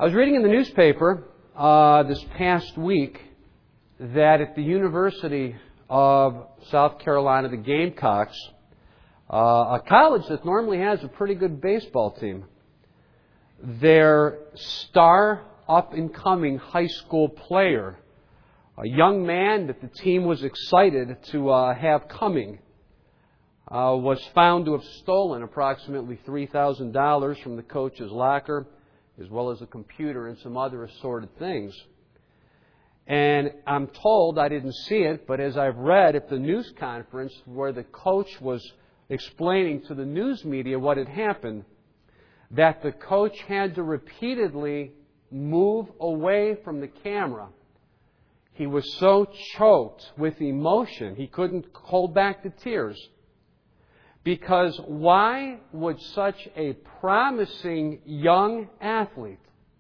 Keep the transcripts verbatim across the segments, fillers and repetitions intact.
I was reading in the newspaper uh, this past week that at the University of South Carolina, the Gamecocks, uh, a college that normally has a pretty good baseball team, their star up-and-coming high school player, a young man that the team was excited to uh, have coming, uh, was found to have stolen approximately three thousand dollars from the coach's locker, as well as a computer and some other assorted things. And I'm told, I didn't see it, but as I've read at the news conference where the coach was explaining to the news media what had happened, that the coach had to repeatedly move away from the camera. He was so choked with emotion, he couldn't hold back the tears. Because why would such a promising young athlete,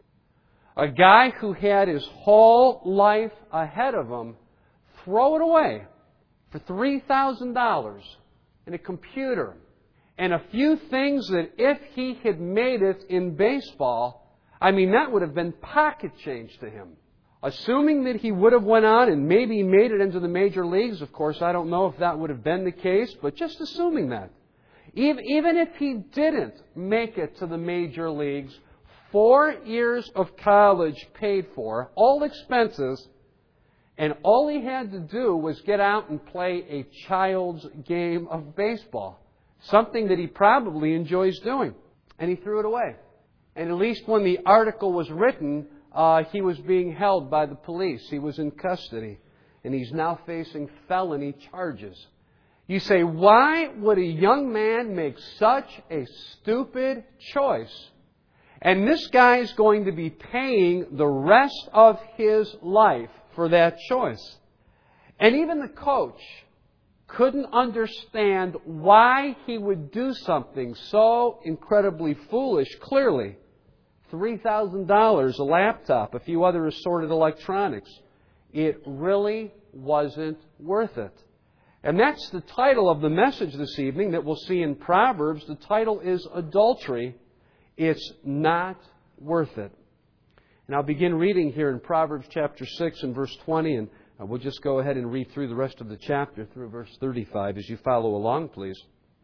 a guy who had his whole life ahead of him, throw it away for three thousand dollars and a computer and a few things that if he had made it in baseball, I mean, that would have been pocket change to him. Assuming that he would have went on and maybe made it into the major leagues, of course, I don't know if that would have been the case, but just assuming that. Even, even if he didn't make it to the major leagues, four years of college paid for, all expenses, and all he had to do was get out and play a child's game of baseball. Something that he probably enjoys doing. And he threw it away. And at least when the article was written, uh, he was being held by the police. He was in custody. And he's now facing felony charges. You say, why would a young man make such a stupid choice? And this guy is going to be paying the rest of his life for that choice. And even the coach couldn't understand why he would do something so incredibly foolish. Clearly, three thousand dollars, a laptop, a few other assorted electronics. It really wasn't worth it. And that's the title of the message this evening that we'll see in Proverbs. The title is Adultery. It's not worth it. And I'll begin reading here in Proverbs chapter six and verse twenty, and we'll just go ahead and read through the rest of the chapter through verse thirty-five as you follow along, please.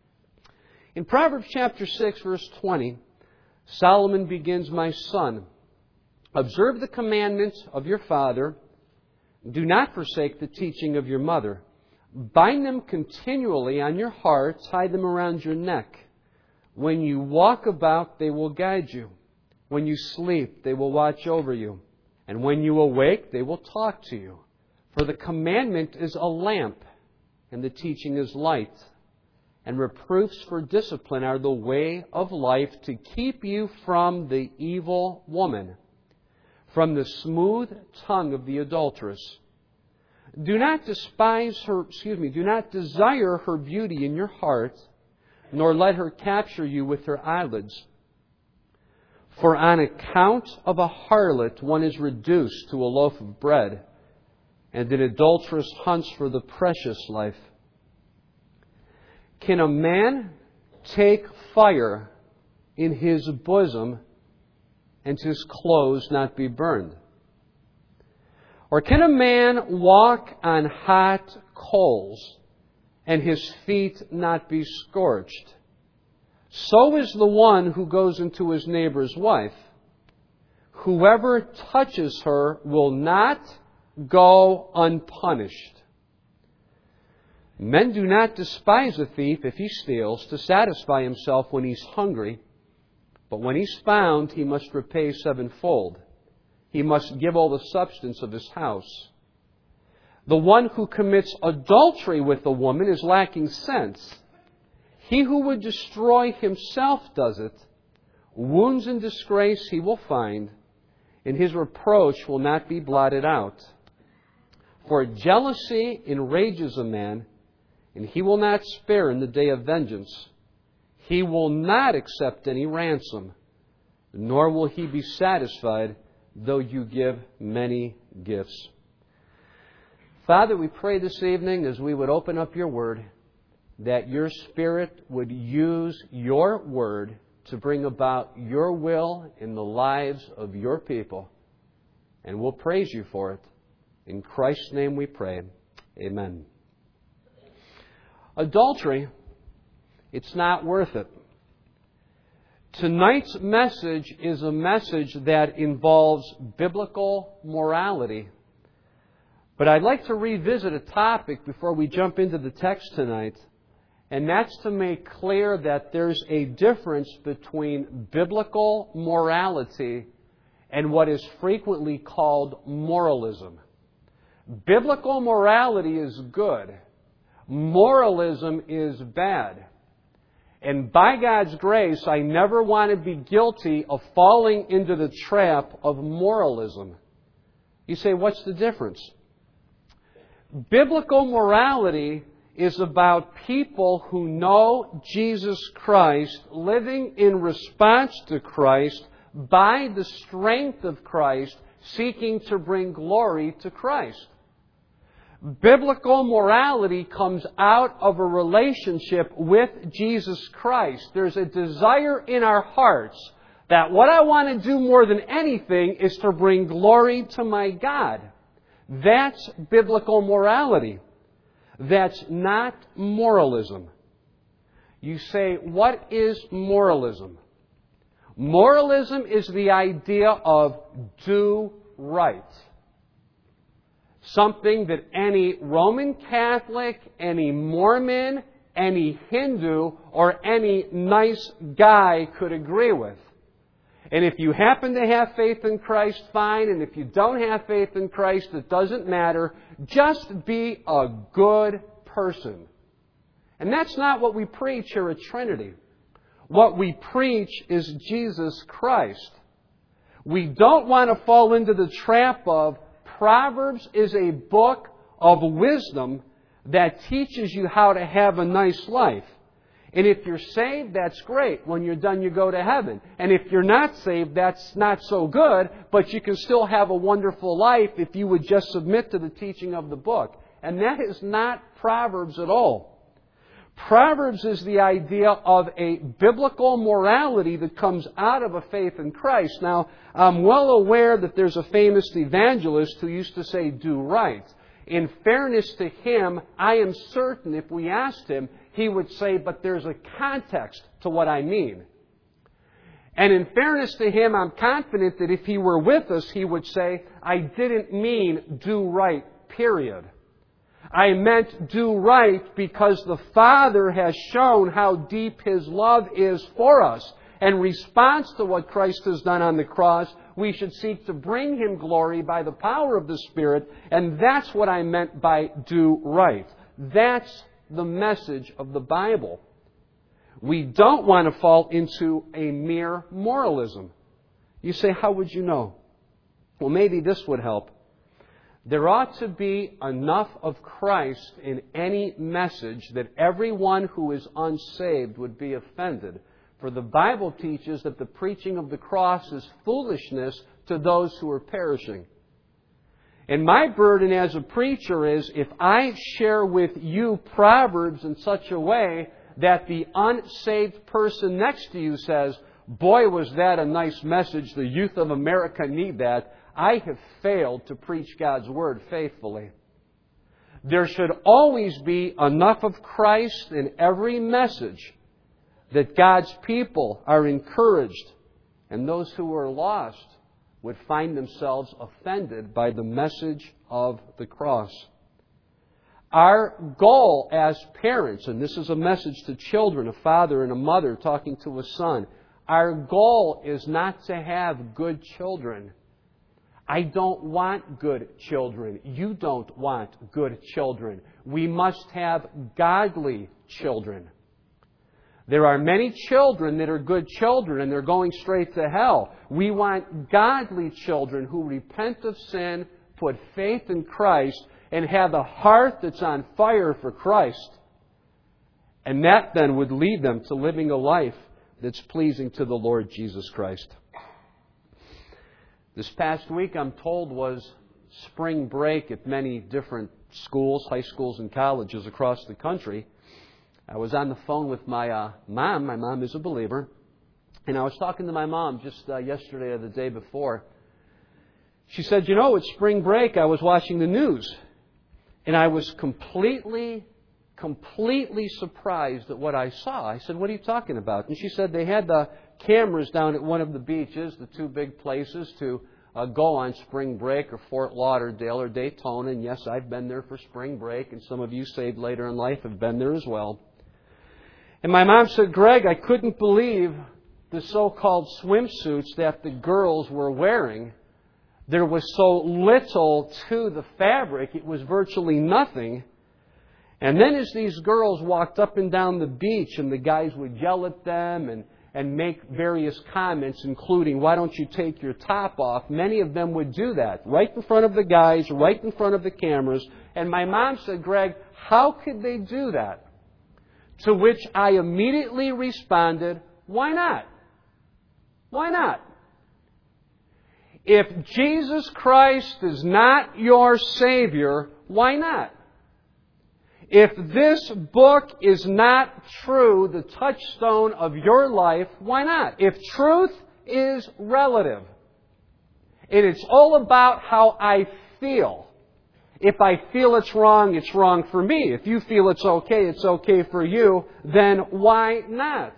In Proverbs chapter six, verse twenty, Solomon begins, "My son, observe the commandments of your father. Do not forsake the teaching of your mother. Bind them continually on your heart, tie them around your neck. When you walk about, they will guide you. When you sleep, they will watch over you. And when you awake, they will talk to you. For the commandment is a lamp, and the teaching is light. And reproofs for discipline are the way of life, to keep you from the evil woman, from the smooth tongue of the adulteress. Do not despise her, excuse me, do not desire her beauty in your heart, nor let her capture you with her eyelids. For on account of a harlot one is reduced to a loaf of bread, and an adulteress hunts for the precious life. Can a man take fire in his bosom and his clothes not be burned? Or can a man walk on hot coals and his feet not be scorched? So is the one who goes into his neighbor's wife. Whoever touches her will not go unpunished. Men do not despise a thief if he steals, to satisfy himself when he's hungry. But when he's found, he must repay sevenfold. He must give all the substance of his house. The one who commits adultery with a woman is lacking sense. He who would destroy himself does it. Wounds and disgrace he will find, and his reproach will not be blotted out. For jealousy enrages a man, and he will not spare in the day of vengeance. He will not accept any ransom, nor will he be satisfied though you give many gifts. Father, we pray this evening as we would open up your word, that your Spirit would use your word to bring about your will in the lives of your people. And we'll praise you for it. In Christ's name we pray. Amen. Adultery, it's not worth it. Tonight's message is a message that involves biblical morality. But I'd like to revisit a topic before we jump into the text tonight, and that's to make clear that there's a difference between biblical morality and what is frequently called moralism. Biblical morality is good. Moralism is bad. And by God's grace, I never want to be guilty of falling into the trap of moralism. You say, what's the difference? Biblical morality is about people who know Jesus Christ, living in response to Christ, by the strength of Christ, seeking to bring glory to Christ. Biblical morality comes out of a relationship with Jesus Christ. There's a desire in our hearts that what I want to do more than anything is to bring glory to my God. That's biblical morality. That's not moralism. You say, what is moralism? Moralism is the idea of do right. Something that any Roman Catholic, any Mormon, any Hindu, or any nice guy could agree with. And if you happen to have faith in Christ, fine. And if you don't have faith in Christ, it doesn't matter. Just be a good person. And that's not what we preach here at Trinity. What we preach is Jesus Christ. We don't want to fall into the trap of Proverbs is a book of wisdom that teaches you how to have a nice life. And if you're saved, that's great. When you're done, you go to heaven. And if you're not saved, that's not so good, but you can still have a wonderful life if you would just submit to the teaching of the book. And that is not Proverbs at all. Proverbs is the idea of a biblical morality that comes out of a faith in Christ. Now, I'm well aware that there's a famous evangelist who used to say, do right. In fairness to him, I am certain if we asked him, he would say, but there's a context to what I mean. And in fairness to him, I'm confident that if he were with us, he would say, I didn't mean do right, period. I meant do right because the Father has shown how deep His love is for us. In response to what Christ has done on the cross, we should seek to bring Him glory by the power of the Spirit. And that's what I meant by do right. That's the message of the Bible. We don't want to fall into a mere moralism. You say, how would you know? Well, maybe this would help. There ought to be enough of Christ in any message that everyone who is unsaved would be offended. For the Bible teaches that the preaching of the cross is foolishness to those who are perishing. And my burden as a preacher is if I share with you Proverbs in such a way that the unsaved person next to you says, boy, was that a nice message, the youth of America need that, I have failed to preach God's Word faithfully. There should always be enough of Christ in every message that God's people are encouraged and those who are lost would find themselves offended by the message of the cross. Our goal as parents, and this is a message to children, a father and a mother talking to a son, our goal is not to have good children. I don't want good children. You don't want good children. We must have godly children. There are many children that are good children and they're going straight to hell. We want godly children who repent of sin, put faith in Christ, and have a heart that's on fire for Christ. And that then would lead them to living a life that's pleasing to the Lord Jesus Christ. This past week, I'm told, was spring break at many different schools, high schools and colleges across the country. I was on the phone with my uh, mom. My mom is a believer. And I was talking to my mom just uh, yesterday or the day before. She said, you know, it's spring break. I was watching the news. And I was completely, completely surprised at what I saw. I said, what are you talking about? And she said they had the cameras down at one of the beaches, the two big places to uh, go on spring break, or Fort Lauderdale or Daytona. And yes, I've been there for spring break, and some of you saved later in life have been there as well. And my mom said, Greg, I couldn't believe the so-called swimsuits that the girls were wearing. There was so little to the fabric, it was virtually nothing. And then as these girls walked up and down the beach and the guys would yell at them and, and make various comments, including, why don't you take your top off? Many of them would do that right in front of the guys, right in front of the cameras. And my mom said, Greg, how could they do that? To which I immediately responded, why not? Why not? If Jesus Christ is not your Savior, why not? If this book is not true, the touchstone of your life, why not? If truth is relative, and it's all about how I feel. If I feel it's wrong, it's wrong for me. If you feel it's okay, it's okay for you, then why not?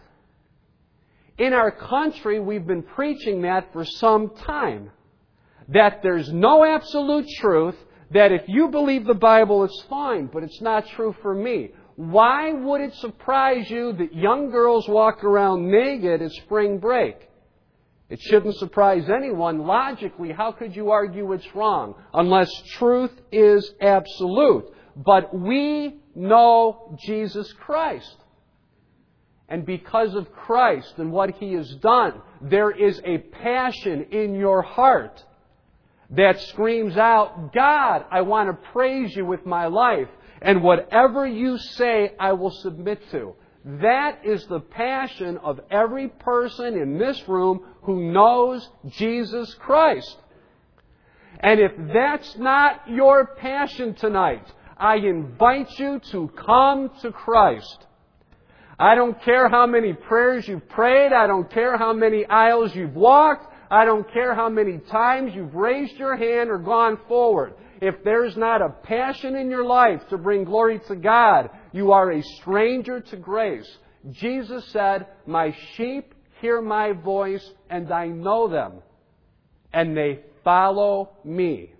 In our country, we've been preaching that for some time. That there's no absolute truth, that if you believe the Bible, it's fine, but it's not true for me. Why would it surprise you that young girls walk around naked at spring break? It shouldn't surprise anyone. Logically, how could you argue it's wrong? Unless truth is absolute. But we know Jesus Christ. And because of Christ and what He has done, there is a passion in your heart that screams out, God, I want to praise You with my life. And whatever You say, I will submit to. That is the passion of every person in this room who knows Jesus Christ. And if that's not your passion tonight, I invite you to come to Christ. I don't care how many prayers you've prayed. I don't care how many aisles you've walked. I don't care how many times you've raised your hand or gone forward. If there's not a passion in your life to bring glory to God, you are a stranger to grace. Jesus said, my sheep hear my voice, and I know them, and they follow me.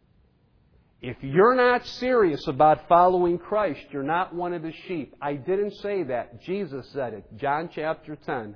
If you're not serious about following Christ, you're not one of the sheep. I didn't say that. Jesus said it. John chapter ten.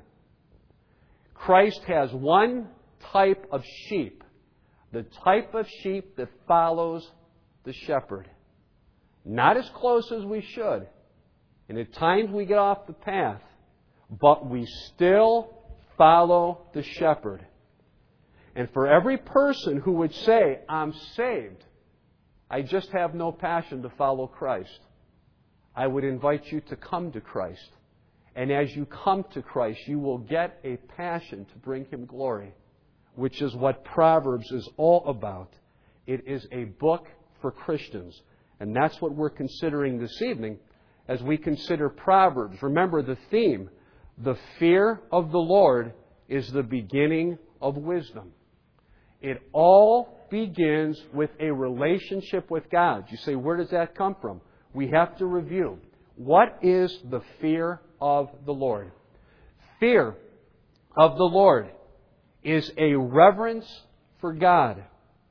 Christ has one type of sheep. The type of sheep that follows the shepherd. Not as close as we should. And at times we get off the path. But we still follow the shepherd. And for every person who would say, I'm saved, I just have no passion to follow Christ, I would invite you to come to Christ. And as you come to Christ, you will get a passion to bring Him glory, which is what Proverbs is all about. It is a book for Christians. And that's what we're considering this evening as we consider Proverbs. Remember the theme, the fear of the Lord is the beginning of wisdom. It all begins with a relationship with God. You say, where does that come from? We have to review. What is the fear of the Lord? Fear of the Lord is a reverence for God.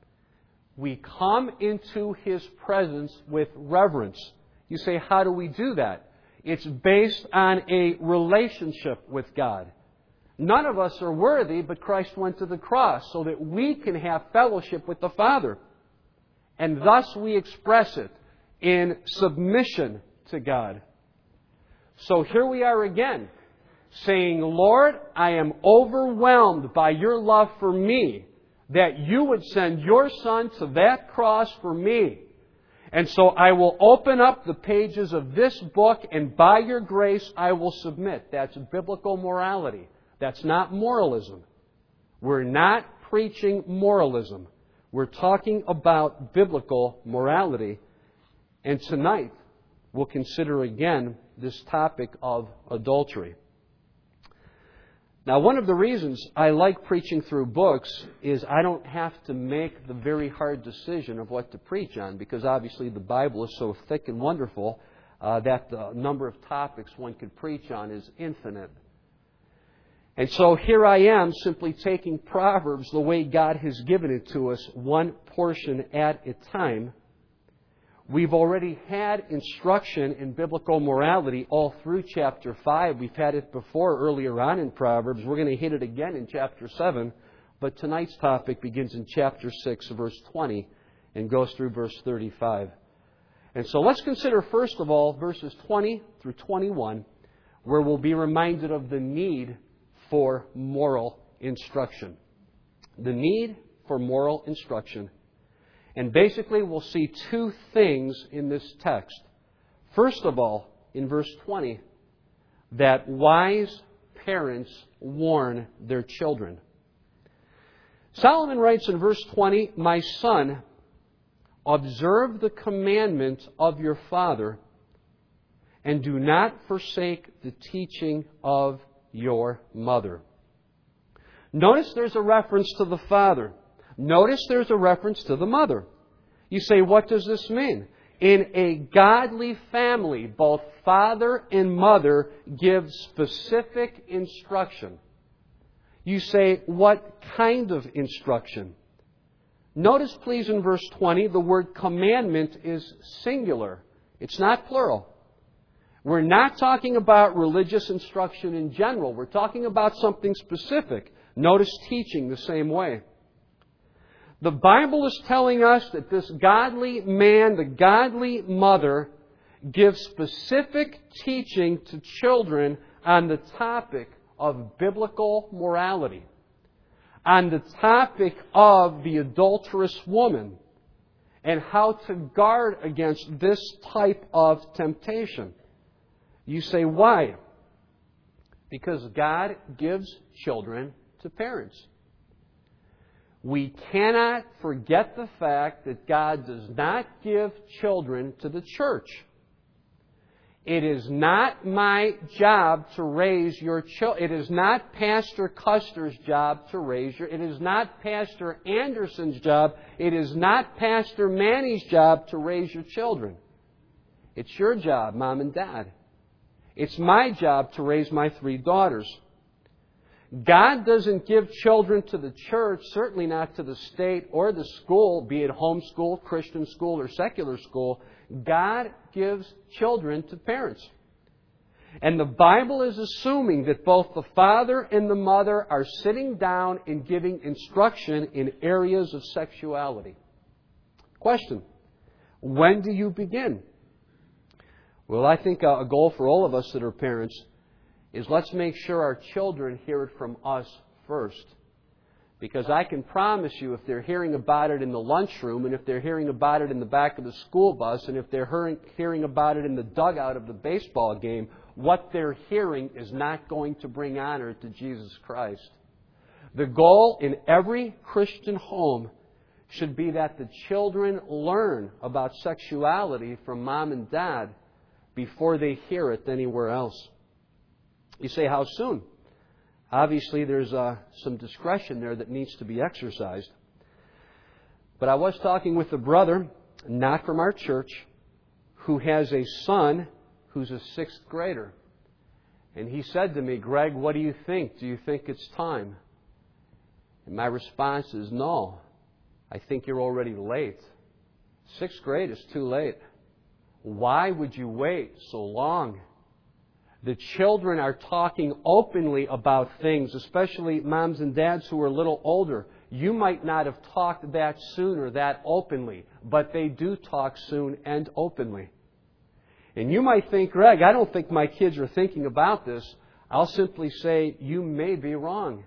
We come into His presence with reverence. You say, how do we do that? It's based on a relationship with God. None of us are worthy, but Christ went to the cross so that we can have fellowship with the Father. And thus we express it in submission to God. So here we are again, saying, Lord, I am overwhelmed by Your love for me, that You would send Your Son to that cross for me. And so I will open up the pages of this book, and by Your grace I will submit. That's biblical morality. That's not moralism. We're not preaching moralism. We're talking about biblical morality. And tonight, we'll consider again this topic of adultery. Now, one of the reasons I like preaching through books is I don't have to make the very hard decision of what to preach on, because obviously the Bible is so thick and wonderful uh, that the number of topics one could preach on is infinite. And so here I am simply taking Proverbs the way God has given it to us, one portion at a time. We've already had instruction in biblical morality all through chapter five. We've had it before earlier on in Proverbs. We're going to hit it again in chapter seven. But tonight's topic begins in chapter six, verse twenty, and goes through verse thirty-five. And so let's consider, first of all, verses twenty through twenty-one, where we'll be reminded of the need for moral instruction. The need for moral instruction. And basically, we'll see two things in this text. First of all, in verse twenty, that wise parents warn their children. Solomon writes in verse twenty, "My son, observe the commandment of your father, and do not forsake the teaching of your mother." Notice there's a reference to the father. Notice there's a reference to the mother. You say, what does this mean? In a godly family, both father and mother give specific instruction. You say, what kind of instruction? Notice, please, in verse twenty, the word commandment is singular. It's not plural. We're not talking about religious instruction in general. We're talking about something specific. Notice teaching the same way. The Bible is telling us that this godly man, the godly mother, gives specific teaching to children on the topic of biblical morality, on the topic of the adulterous woman, and how to guard against this type of temptation. You say, why? Because God gives children to parents. We cannot forget the fact that God does not give children to the church. It is not my job to raise your children. It is not Pastor Custer's job to raise your. It is not Pastor Anderson's job. It is not Pastor Manny's job to raise your children. It's your job, Mom and Dad. It's my job to raise my three daughters. God doesn't give children to the church, certainly not to the state or the school, be it homeschool, Christian school, or secular school. God gives children to parents. And the Bible is assuming that both the father and the mother are sitting down and giving instruction in areas of sexuality. Question: when do you begin? Well, I think a goal for all of us that are parents is let's make sure our children hear it from us first. Because I can promise you, if they're hearing about it in the lunchroom, and if they're hearing about it in the back of the school bus, and if they're hearing about it in the dugout of the baseball game, what they're hearing is not going to bring honor to Jesus Christ. The goal in every Christian home should be that the children learn about sexuality from mom and dad before they hear it anywhere else. You say, how soon? Obviously, there's uh, some discretion there that needs to be exercised. But I was talking with a brother, not from our church, who has a son who's a sixth grader. And he said to me, Greg, what do you think? Do you think it's time? And my response is, no. I think you're already late. Sixth grade is too late. Why would you wait so long? The children are talking openly about things, especially moms and dads who are a little older. You might not have talked that soon or that openly, but they do talk soon and openly. And you might think, Greg, I don't think my kids are thinking about this. I'll simply say, you may be wrong.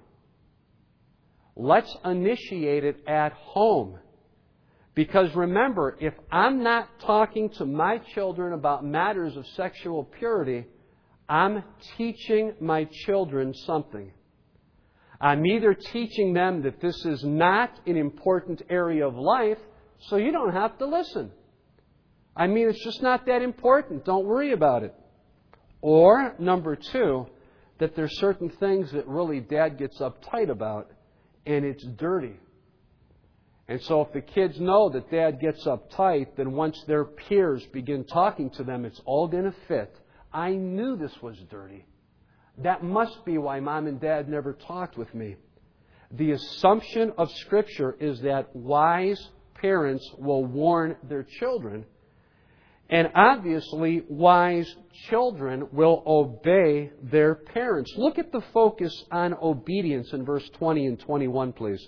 Let's initiate it at home. Because remember, if I'm not talking to my children about matters of sexual purity, I'm teaching my children something. I'm either teaching them that this is not an important area of life, so you don't have to listen. I mean, it's just not that important. Don't worry about it. Or, number two, that there's certain things that really Dad gets uptight about, and it's dirty. And so if the kids know that Dad gets uptight, then once their peers begin talking to them, it's all going to fit. I knew this was dirty. That must be why Mom and Dad never talked with me. The assumption of Scripture is that wise parents will warn their children, and obviously wise children will obey their parents. Look at the focus on obedience in verse twenty and twenty-one, please.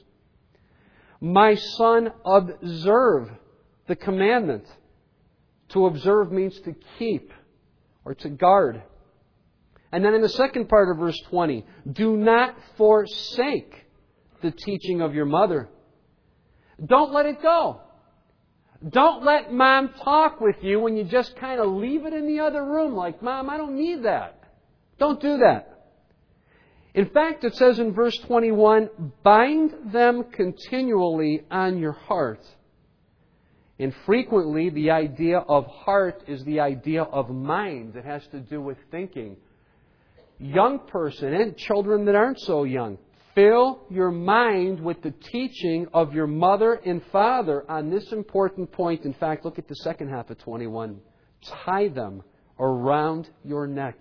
My son, observe the commandment. To observe means to keep or to guard. And then in the second part of verse twenty, do not forsake the teaching of your mother. Don't let it go. Don't let Mom talk with you when you just kind of leave it in the other room like, Mom, I don't need that. Don't do that. In fact, it says in verse twenty-one, bind them continually on your heart. And frequently, the idea of heart is the idea of mind. It has to do with thinking. Young person and children that aren't so young, fill your mind with the teaching of your mother and father on this important point. In fact, look at the second half of twenty-one. Tie them around your neck.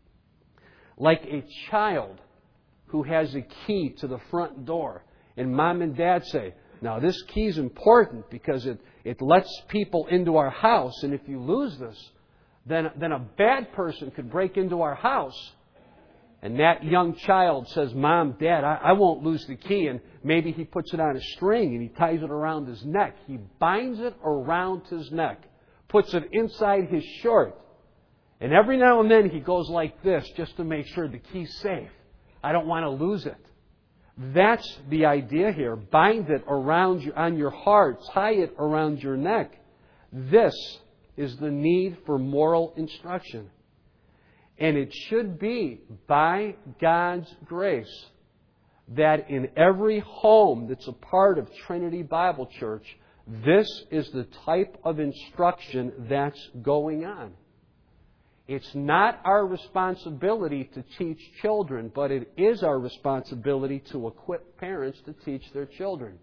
Like a child who has a key to the front door. And Mom and Dad say, now this key is important because it, it lets people into our house. And if you lose this, then, then a bad person could break into our house. And that young child says, Mom, Dad, I, I won't lose the key. And maybe he puts it on a string and he ties it around his neck. He binds it around his neck, puts it inside his shirt. And every now and then he goes like this just to make sure the key's safe. I don't want to lose it. That's the idea here. Bind it around you, on your heart. Tie it around your neck. This is the need for moral instruction. And it should be by God's grace that in every home that's a part of Trinity Bible Church, this is the type of instruction that's going on. It's not our responsibility to teach children, but it is our responsibility to equip parents to teach their children.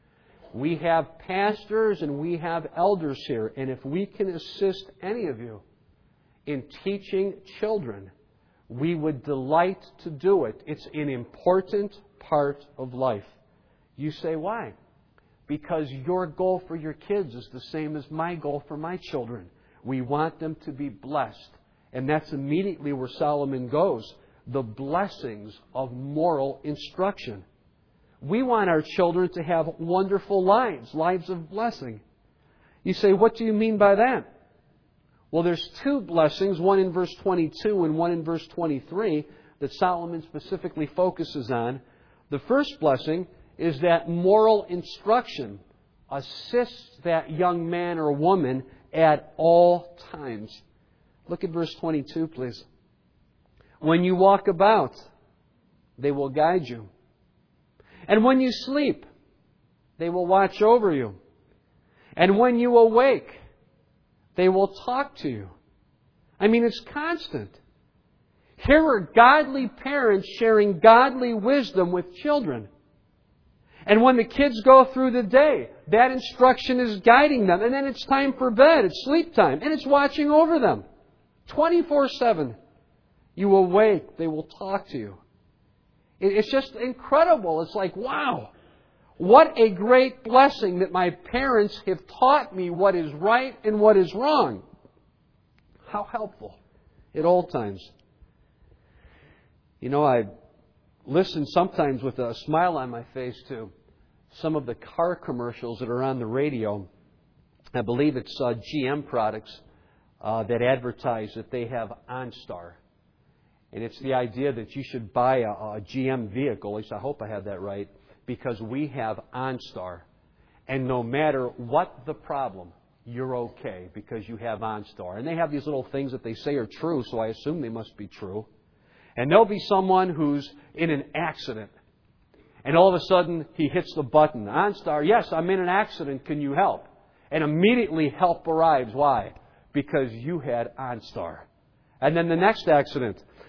We have pastors and we have elders here, and if we can assist any of you in teaching children, we would delight to do it. It's an important part of life. You say, why? Because your goal for your kids is the same as my goal for my children. We want them to be blessed. And that's immediately where Solomon goes. The blessings of moral instruction. We want our children to have wonderful lives, lives of blessing. You say, what do you mean by that? Well, there's two blessings, one in verse twenty-two and one in verse twenty-three, that Solomon specifically focuses on. The first blessing is that moral instruction assists that young man or woman at all times. Look at verse twenty-two, please. When you walk about, they will guide you. And when you sleep, they will watch over you. And when you awake, they will talk to you. I mean, it's constant. Here are godly parents sharing godly wisdom with children. And when the kids go through the day, that instruction is guiding them. And then it's time for bed. It's sleep time. And it's watching over them. twenty-four seven. You awake, they will talk to you. It's just incredible. It's like, wow, what a great blessing that my parents have taught me what is right and what is wrong. How helpful at all times. You know, I listen sometimes with a smile on my face to some of the car commercials that are on the radio. I believe it's uh, G M products uh, that advertise that they have OnStar. And it's the idea that you should buy a, a G M vehicle, at least I hope I have that right, because we have OnStar. And no matter what the problem, you're okay because you have OnStar. And they have these little things that they say are true, so I assume they must be true. And there'll be someone who's in an accident. And all of a sudden, he hits the button. OnStar, yes, I'm in an accident. Can you help? And immediately help arrives. Why? Because you had OnStar. And then the next accident.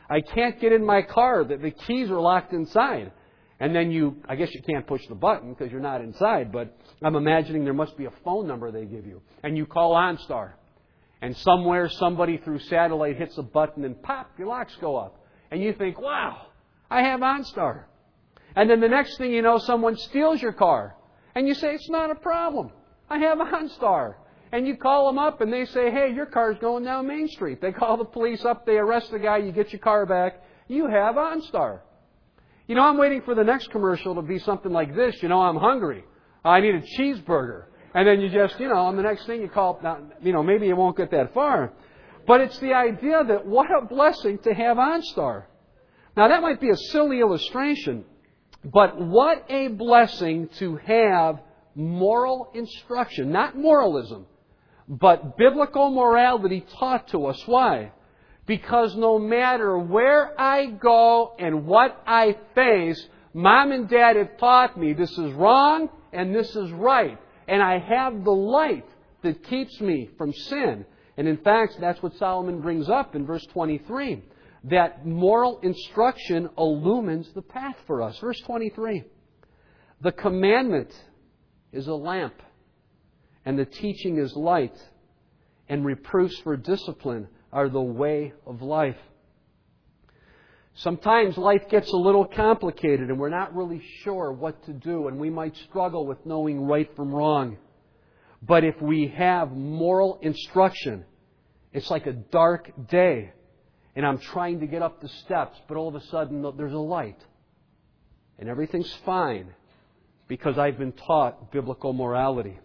I can't get in my car. The, the keys are locked inside. And then you, I guess you can't push the button because you're not inside, but I'm imagining there must be a phone number they give you. And you call OnStar. And somewhere somebody through satellite hits a button and pop, your locks go up. And you think, wow, I have OnStar. And then the next thing you know, someone steals your car. And you say, it's not a problem. I have OnStar. And you call them up and they say, hey, your car's going down Main Street. They call the police up, they arrest the guy, you get your car back. You have OnStar. You know, I'm waiting for the next commercial to be something like this. You know, I'm hungry. I need a cheeseburger. And then you just, you know, on the next thing you call, now, you know, maybe it won't get that far. But it's the idea that what a blessing to have OnStar. Now, that might be a silly illustration, but what a blessing to have moral instruction. Not moralism, but biblical morality taught to us. Why? Because no matter where I go and what I face, Mom and Dad have taught me this is wrong and this is right. And I have the light that keeps me from sin. And in fact, that's what Solomon brings up in verse twenty-three. That moral instruction illumines the path for us. Verse twenty-three. The commandment is a lamp, and the teaching is light, and reproofs for discipline are the way of life. Sometimes life gets a little complicated and we're not really sure what to do, and we might struggle with knowing right from wrong. But if we have moral instruction, it's like a dark day and I'm trying to get up the steps, but all of a sudden there's a light and everything's fine because I've been taught biblical morality.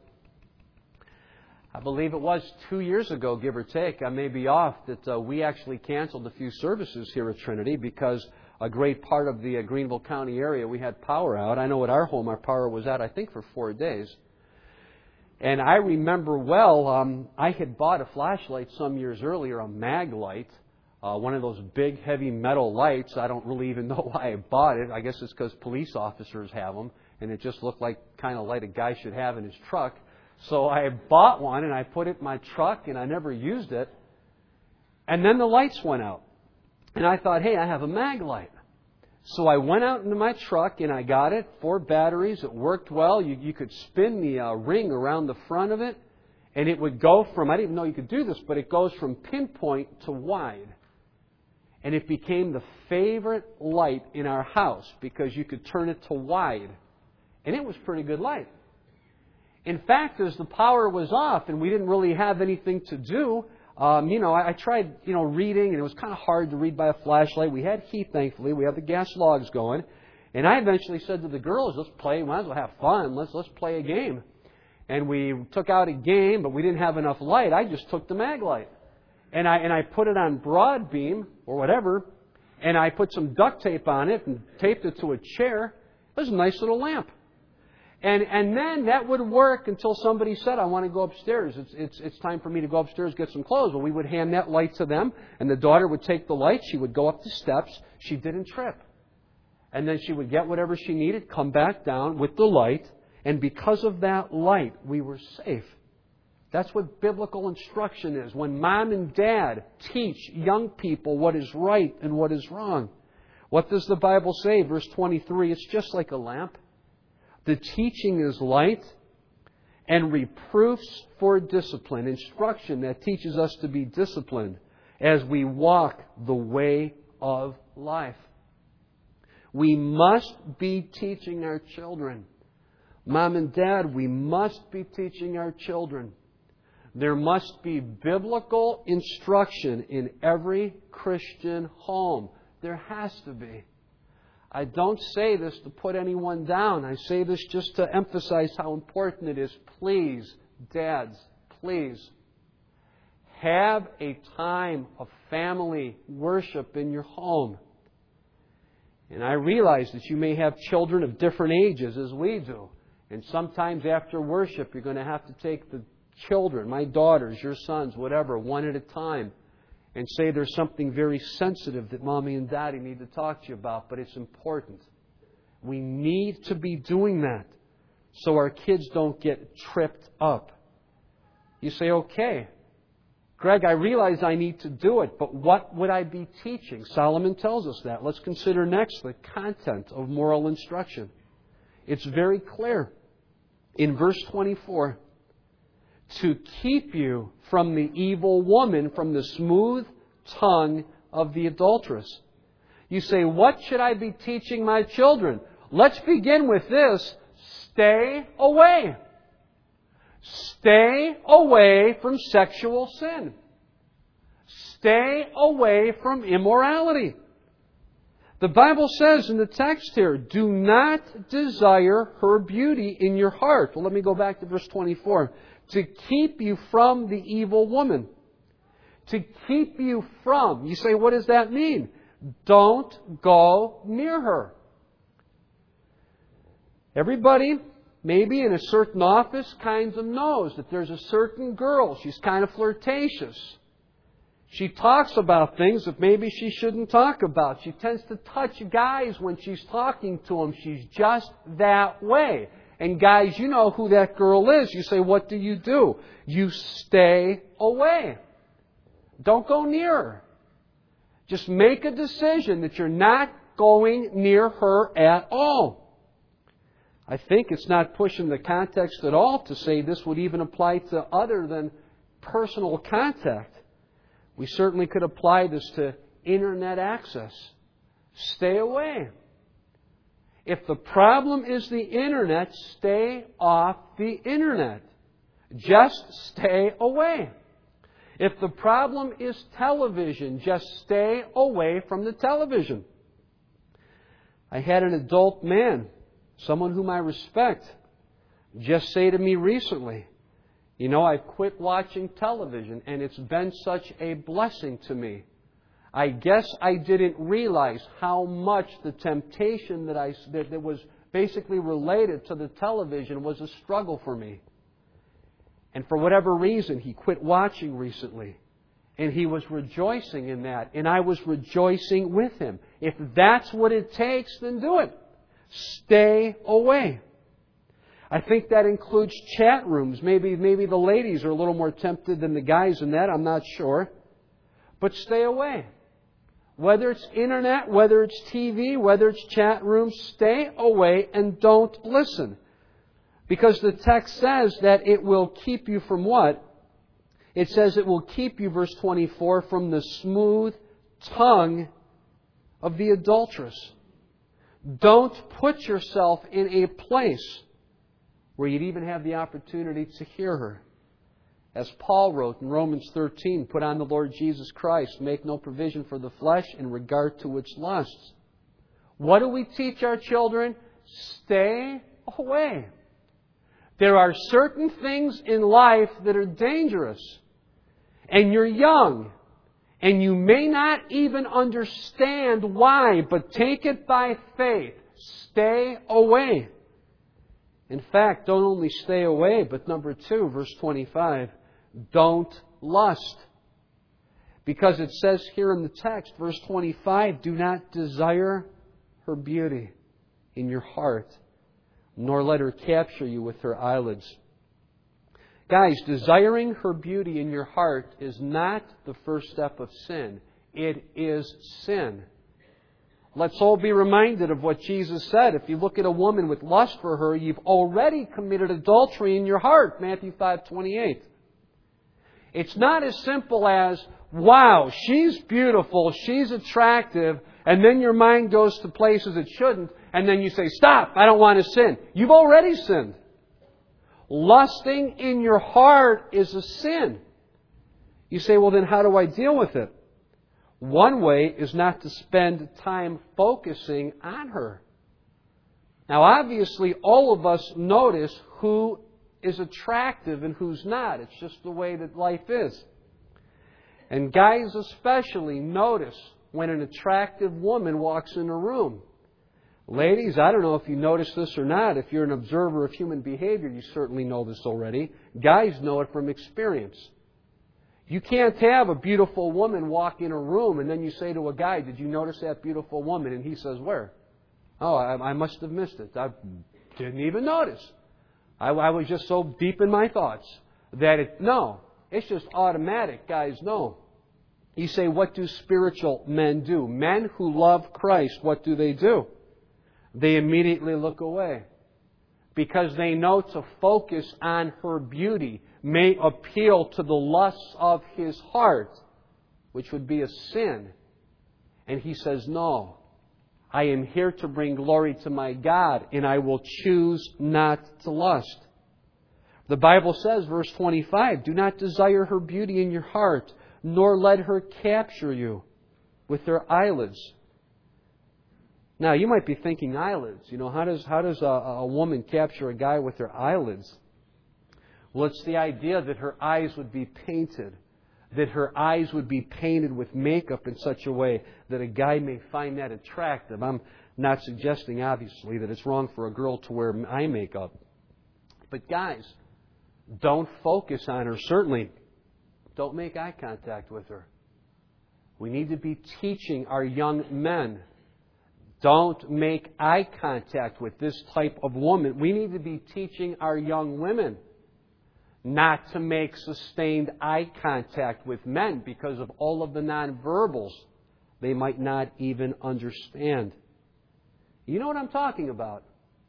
I believe it was two years ago, give or take, I may be off, that uh, we actually canceled a few services here at Trinity because a great part of the uh, Greenville County area, we had power out. I know at our home our power was out, I think, for four days. And I remember well, um, I had bought a flashlight some years earlier, a mag light, uh, one of those big, heavy metal lights. I don't really even know why I bought it. I guess it's because police officers have them, and it just looked like kind of light a guy should have in his truck. So I bought one and I put it in my truck and I never used it. And then the lights went out. And I thought, hey, I have a mag light. So I went out into my truck and I got it, four batteries. It worked well. You, you could spin the uh, ring around the front of it and it would go from, I didn't even know you could do this, but it goes from pinpoint to wide. And it became the favorite light in our house because you could turn it to wide. And it was pretty good light. In fact, as the power was off and we didn't really have anything to do, um, you know, I, I tried, you know, reading, and it was kind of hard to read by a flashlight. We had heat, thankfully. We had the gas logs going. And I eventually said to the girls, let's play. Might as well have fun. Let's, let's play a game. And we took out a game, but we didn't have enough light. I just took the mag light. And I, and I put it on broad beam or whatever, and I put some duct tape on it and taped it to a chair. It was a nice little lamp. And and then that would work until somebody said, I want to go upstairs. It's it's it's time for me to go upstairs, get some clothes. Well, we would hand that light to them, and the daughter would take the light. She would go up the steps. She didn't trip. And then she would get whatever she needed, come back down with the light. And because of that light, we were safe. That's what biblical instruction is. When Mom and Dad teach young people what is right and what is wrong. What does the Bible say? Verse twenty-three, it's just like a lamp. The teaching is light, and reproofs for discipline, instruction that teaches us to be disciplined as we walk the way of life. We must be teaching our children. Mom and Dad, we must be teaching our children. There must be biblical instruction in every Christian home. There has to be. I don't say this to put anyone down. I say this just to emphasize how important it is. Please, dads, please, have a time of family worship in your home. And I realize that you may have children of different ages as we do. And sometimes after worship, you're going to have to take the children, my daughters, your sons, whatever, one at a time, and say there's something very sensitive that Mommy and Daddy need to talk to you about, but it's important. We need to be doing that so our kids don't get tripped up. You say, okay, Greg, I realize I need to do it, but what would I be teaching? Solomon tells us that. Let's consider next the content of moral instruction. It's very clear in verse twenty-four. To keep you from the evil woman, from the smooth tongue of the adulteress. You say, what should I be teaching my children? Let's begin with this. Stay away. Stay away from sexual sin. Stay away from immorality. The Bible says in the text here, do not desire her beauty in your heart. Well, let me go back to verse twenty-four. To keep you from the evil woman. To keep you from. You say, what does that mean? Don't go near her. Everybody, maybe in a certain office, kind of knows that there's a certain girl. She's kind of flirtatious. She talks about things that maybe she shouldn't talk about. She tends to touch guys when she's talking to them. She's just that way. And guys, you know who that girl is. You say, what do you do? You stay away. Don't go near her. Just make a decision that you're not going near her at all. I think it's not pushing the context at all to say this would even apply to other than personal contact. We certainly could apply this to internet access. Stay away. If the problem is the internet, stay off the internet. Just stay away. If the problem is television, just stay away from the television. I had an adult man, someone whom I respect, just say to me recently, you know, I quit watching television and it's been such a blessing to me. I guess I didn't realize how much the temptation that I that, that was basically related to the television was a struggle for me. And for whatever reason, he quit watching recently. And he was rejoicing in that. And I was rejoicing with him. If that's what it takes, then do it. Stay away. I think that includes chat rooms. Maybe, maybe the ladies are a little more tempted than the guys in that. I'm not sure. But stay away. Whether it's internet, whether it's T V, whether it's chat rooms, stay away and don't listen. Because the text says that it will keep you from what? It says it will keep you, verse twenty-four, from the smooth tongue of the adulteress. Don't put yourself in a place where you'd even have the opportunity to hear her. As Paul wrote in Romans thirteen, put on the Lord Jesus Christ, make no provision for the flesh in regard to its lusts. What do we teach our children? Stay away. There are certain things in life that are dangerous. And you're young. And you may not even understand why, but take it by faith. Stay away. In fact, don't only stay away, but number two, verse twenty-five, don't lust. Because it says here in the text, verse twenty-five, do not desire her beauty in your heart, nor let her capture you with her eyelids. Guys, desiring her beauty in your heart is not the first step of sin. It is sin. Let's all be reminded of what Jesus said. If you look at a woman with lust for her, you've already committed adultery in your heart. Matthew five twenty-eight. It's not as simple as, wow, she's beautiful, she's attractive, and then your mind goes to places it shouldn't, and then you say, stop, I don't want to sin. You've already sinned. Lusting in your heart is a sin. You say, well, then how do I deal with it? One way is not to spend time focusing on her. Now, obviously, all of us notice who is attractive and who's not. It's just the way that life is. And guys especially notice when an attractive woman walks in a room. Ladies, I don't know if you notice this or not. If you're an observer of human behavior, you certainly know this already. Guys know it from experience. You can't have a beautiful woman walk in a room and then you say to a guy, did you notice that beautiful woman? And he says, where? Oh, I, I must have missed it. I didn't even notice. I, I was just so deep in my thoughts that it, no. It's just automatic, guys. No. You say, what do spiritual men do? Men who love Christ, what do they do? They immediately look away. Because they know to focus on her beauty may appeal to the lusts of his heart, which would be a sin. And he says, no. I am here to bring glory to my God, and I will choose not to lust. The Bible says, verse twenty-five, do not desire her beauty in your heart, nor let her capture you with her eyelids. Now, you might be thinking eyelids. You know, how does how does a, a woman capture a guy with her eyelids? Well, it's the idea that her eyes would be painted, that her eyes would be painted with makeup in such a way that a guy may find that attractive. I'm not suggesting, obviously, that it's wrong for a girl to wear eye makeup. But guys, don't focus on her. Certainly, don't make eye contact with her. We need to be teaching our young men. Don't make eye contact with this type of woman. We need to be teaching our young women not to make sustained eye contact with men because of all of the nonverbals they might not even understand. You know what I'm talking about.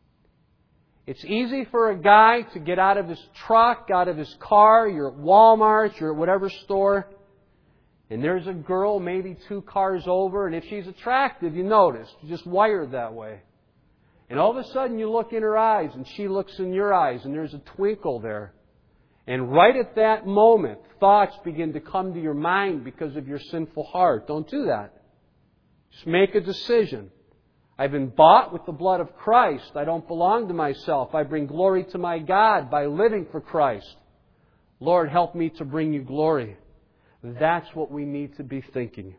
It's easy for a guy to get out of his truck, out of his car, you're at Walmart, you're at whatever store, and there's a girl maybe two cars over, and if she's attractive, you notice. She's just wired that way. And all of a sudden you look in her eyes, and she looks in your eyes, and there's a twinkle there. And right at that moment, thoughts begin to come to your mind because of your sinful heart. Don't do that. Just make a decision. I've been bought with the blood of Christ. I don't belong to myself. I bring glory to my God by living for Christ. Lord, help me to bring you glory. That's what we need to be thinking.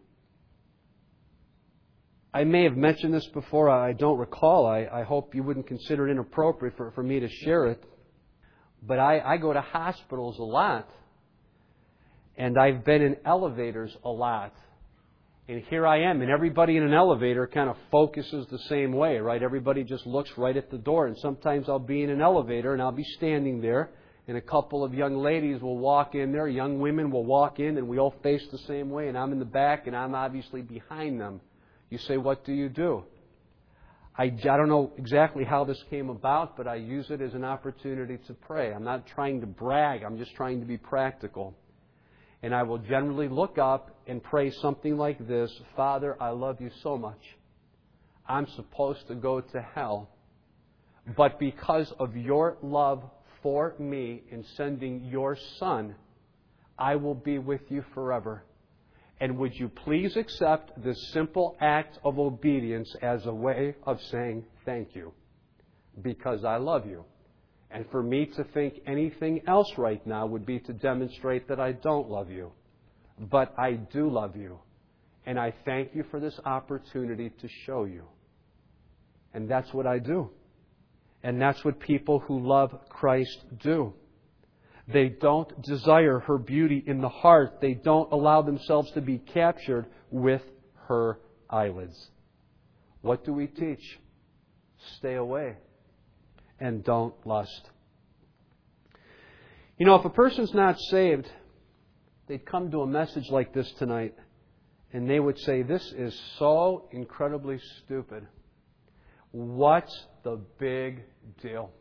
I may have mentioned this before. I don't recall. I, I hope you wouldn't consider it inappropriate for, for me to share it. But I, I go to hospitals a lot. And I've been in elevators a lot. And here I am, and everybody in an elevator kind of focuses the same way, right? Everybody just looks right at the door. And sometimes I'll be in an elevator, and I'll be standing there, and a couple of young ladies will walk in there, young women will walk in, and we all face the same way, and I'm in the back, and I'm obviously behind them. You say, what do you do? I, I don't know exactly how this came about, but I use it as an opportunity to pray. I'm not trying to brag. I'm just trying to be practical. And I will generally look up and pray something like this: Father, I love you so much. I'm supposed to go to hell. But because of your love for me in sending your Son, I will be with you forever. And would you please accept this simple act of obedience as a way of saying thank you? Because I love you. And for me to think anything else right now would be to demonstrate that I don't love you. But I do love you. And I thank you for this opportunity to show you. And that's what I do. And that's what people who love Christ do. They don't desire her beauty in the heart. They don't allow themselves to be captured with her eyelids. What do we teach? Stay away. And don't lust. You know, if a person's not saved, they'd come to a message like this tonight, and they would say, this is so incredibly stupid. What's the big deal?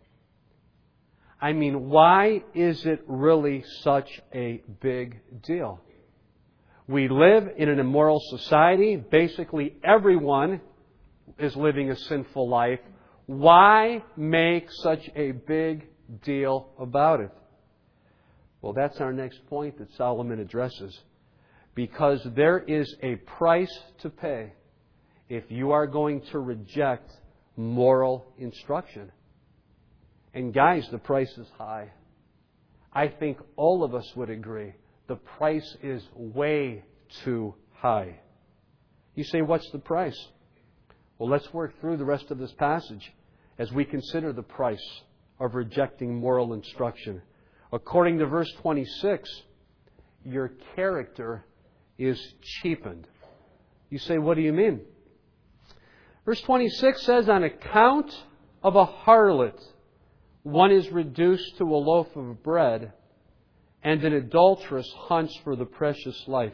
I mean, why is it really such a big deal? We live in an immoral society. Basically, everyone is living a sinful life. Why make such a big deal about it? Well, that's our next point that Solomon addresses. Because there is a price to pay if you are going to reject moral instruction. And guys, the price is high. I think all of us would agree. The price is way too high. You say, what's the price? Well, let's work through the rest of this passage as we consider the price of rejecting moral instruction. According to verse twenty-six, your character is cheapened. You say, what do you mean? Verse twenty-six says, on account of a harlot, one is reduced to a loaf of bread, and an adulteress hunts for the precious life.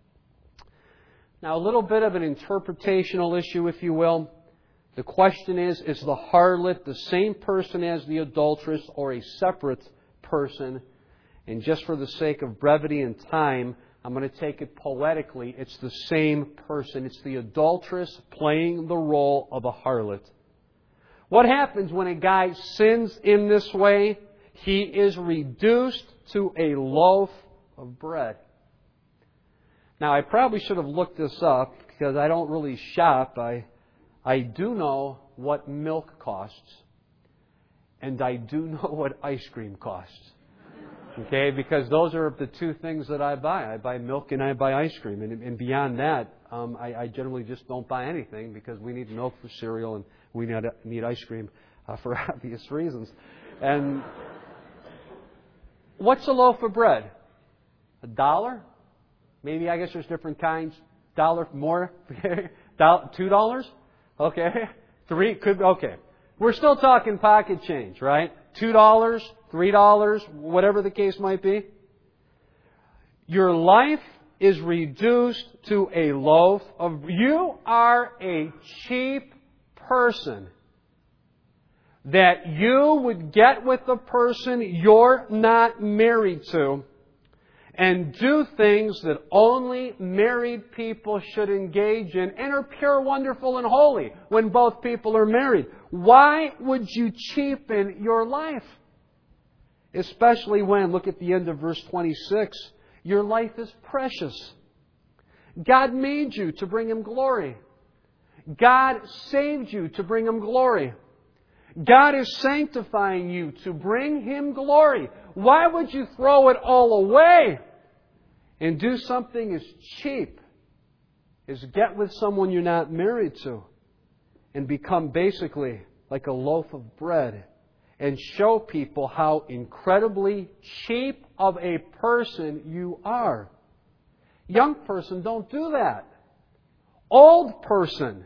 Now, a little bit of an interpretational issue, if you will. The question is, is the harlot the same person as the adulteress or a separate person? And just for the sake of brevity and time, I'm going to take it poetically. It's the same person. It's the adulteress playing the role of a harlot. What happens when a guy sins in this way? He is reduced to a loaf of bread. Now, I probably should have looked this up because I don't really shop. I, I do know what milk costs, and I do know what ice cream costs. Okay, because those are the two things that I buy. I buy milk and I buy ice cream. And, and beyond that, um, I, I generally just don't buy anything because we need milk for cereal and we need, need ice cream uh, for obvious reasons. And what's a loaf of bread? A dollar? Maybe, I guess there's different kinds. Dollar more? Two dollars? Okay. Three? Could okay. We're still talking pocket change, right? Two dollars? Three dollars, whatever the case might be. Your life is reduced to a loaf of... You are a cheap person that you would get with the person you're not married to and do things that only married people should engage in and are pure, wonderful, and holy when both people are married. Why would you cheapen your life? Especially when, look at the end of verse twenty-six, your life is precious. God made you to bring Him glory. God saved you to bring Him glory. God is sanctifying you to bring Him glory. Why would you throw it all away and do something as cheap as get with someone you're not married to and become basically like a loaf of bread and show people how incredibly cheap of a person you are? Young person, don't do that. Old person,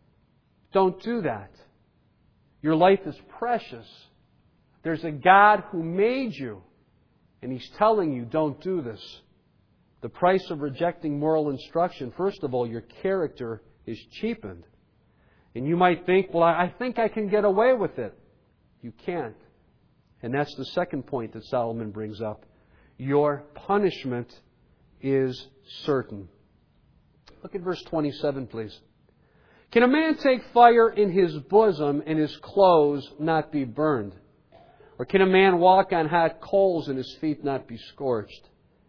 don't do that. Your life is precious. There's a God who made you, and He's telling you, don't do this. The price of rejecting moral instruction, first of all, your character is cheapened. And you might think, well, I think I can get away with it. You can't. And that's the second point that Solomon brings up. Your punishment is certain. Look at verse twenty-seven, please. Can a man take fire in his bosom and his clothes not be burned? Or can a man walk on hot coals and his feet not be scorched?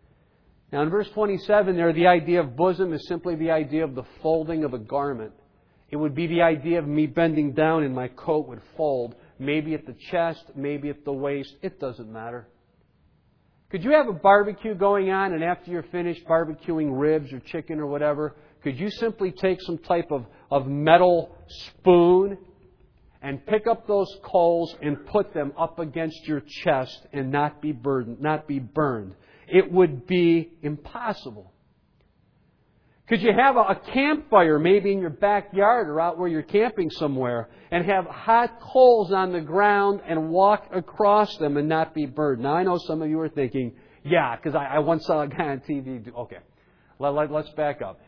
Now in verse twenty-seven there, the idea of bosom is simply the idea of the folding of a garment. It would be the idea of me bending down and my coat would fold. Maybe at the chest, maybe at the waist. It doesn't matter. Could you have a barbecue going on and after you're finished barbecuing ribs or chicken or whatever, could you simply take some type of, of metal spoon and pick up those coals and put them up against your chest and not be burdened, not be burned? It would be impossible. Could you have a, a campfire maybe in your backyard or out where you're camping somewhere and have hot coals on the ground and walk across them and not be burned? Now I know some of you are thinking, yeah, because I, I once saw a guy on T V do... Okay, let, let, let's back up.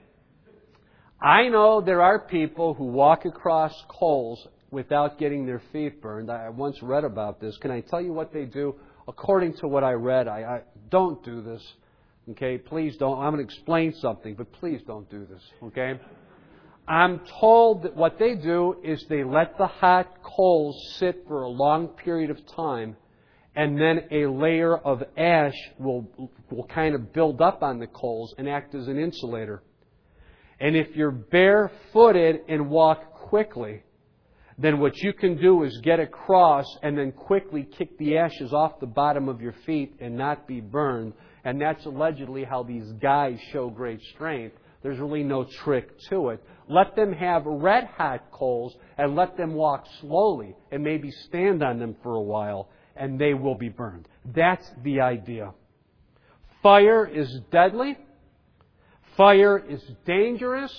I know there are people who walk across coals without getting their feet burned. I once read about this. Can I tell you what they do? According to what I read, I, I don't do this. Okay, please don't. I'm going to explain something, but please don't do this. Okay? I'm told that what they do is they let the hot coals sit for a long period of time, and then a layer of ash will, will kind of build up on the coals and act as an insulator. And if you're barefooted and walk quickly, then what you can do is get across and then quickly kick the ashes off the bottom of your feet and not be burned. And that's allegedly how these guys show great strength. There's really no trick to it. Let them have red hot coals and let them walk slowly and maybe stand on them for a while and they will be burned. That's the idea. Fire is deadly. Fire is dangerous.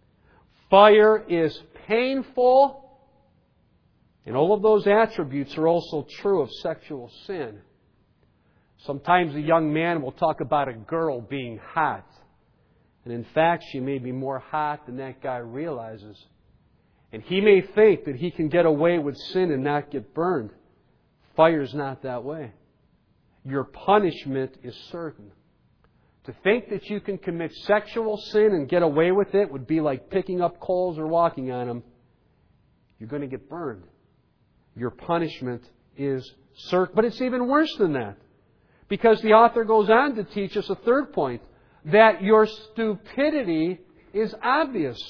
Fire is painful. And all of those attributes are also true of sexual sin. Sometimes a young man will talk about a girl being hot. And in fact, she may be more hot than that guy realizes. And he may think that he can get away with sin and not get burned. Fire's not that way. Your punishment is certain. To think that you can commit sexual sin and get away with it would be like picking up coals or walking on them. You're going to get burned. Your punishment is certain. But it's even worse than that. Because the author goes on to teach us a third point. That your stupidity is obvious.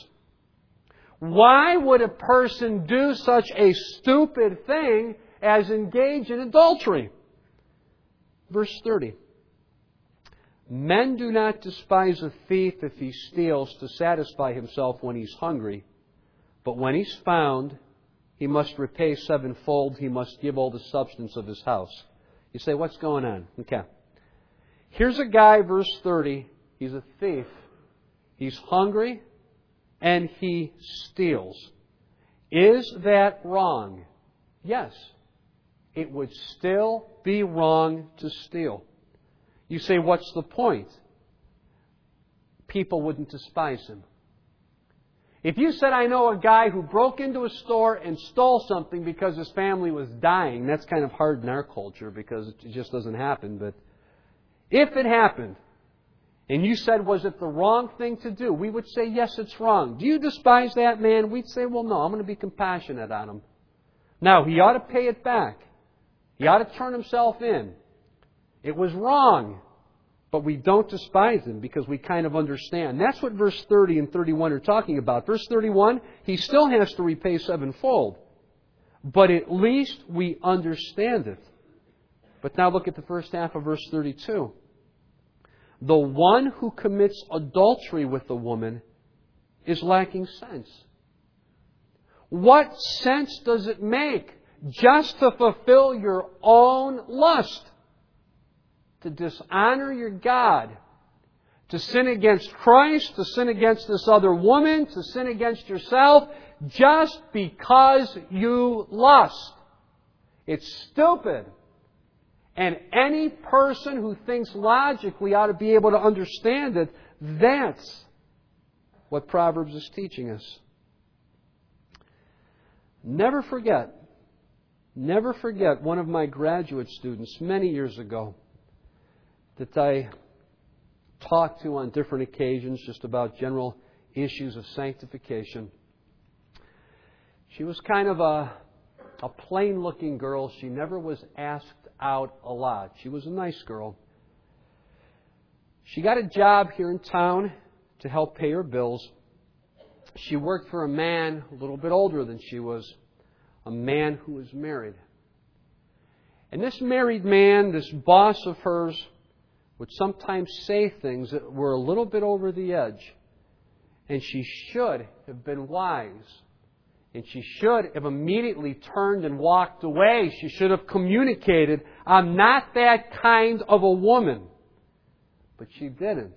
Why would a person do such a stupid thing as engage in adultery? Verse thirty. Men do not despise a thief if he steals to satisfy himself when he's hungry. But when he's found, he must repay sevenfold. He must give all the substance of his house. You say, what's going on? Okay. Here's a guy, verse thirty. He's a thief. He's hungry. And he steals. Is that wrong? Yes. It would still be wrong to steal. You say, what's the point? People wouldn't despise him. If you said, I know a guy who broke into a store and stole something because his family was dying, that's kind of hard in our culture because it just doesn't happen. But if it happened, and you said, was it the wrong thing to do? We would say, yes, it's wrong. Do you despise that man? We'd say, well, no, I'm going to be compassionate on him. Now, he ought to pay it back. He ought to turn himself in. It was wrong. But we don't despise him because we kind of understand. That's what verse thirty and thirty-one are talking about. Verse thirty-one, he still has to repay sevenfold. But at least we understand it. But now look at the first half of verse thirty-two. The one who commits adultery with a woman is lacking sense. What sense does it make just to fulfill your own lust? To dishonor your God, to sin against Christ, to sin against this other woman, to sin against yourself, just because you lust. It's stupid. And any person who thinks logically ought to be able to understand it. That's what Proverbs is teaching us. Never forget, never forget one of my graduate students many years ago that I talked to on different occasions just about general issues of sanctification. She was kind of a, a plain-looking girl. She never was asked out a lot. She was a nice girl. She got a job here in town to help pay her bills. She worked for a man a little bit older than she was, a man who was married. And this married man, this boss of hers, would sometimes say things that were a little bit over the edge. And she should have been wise. And she should have immediately turned and walked away. She should have communicated, I'm not that kind of a woman. But she didn't.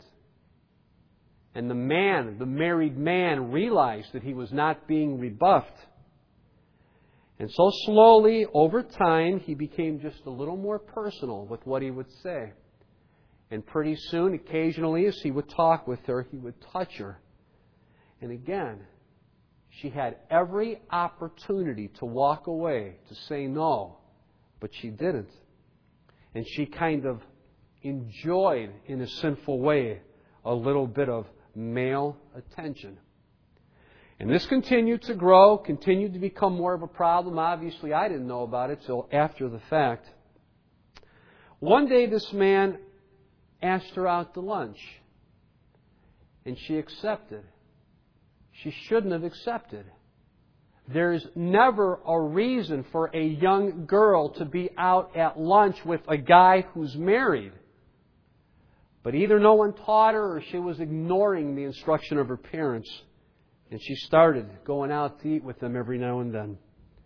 And the man, the married man, realized that he was not being rebuffed. And so slowly, over time, he became just a little more personal with what he would say. And pretty soon, occasionally, as he would talk with her, he would touch her. And again, she had every opportunity to walk away, to say no, but she didn't. And she kind of enjoyed, in a sinful way, a little bit of male attention. And this continued to grow, continued to become more of a problem. Obviously, I didn't know about it till after the fact. One day, this man asked her out to lunch, and she accepted. She shouldn't have accepted. There's never a reason for a young girl to be out at lunch with a guy who's married. But either no one taught her or she was ignoring the instruction of her parents. And she started going out to eat with them every now and then.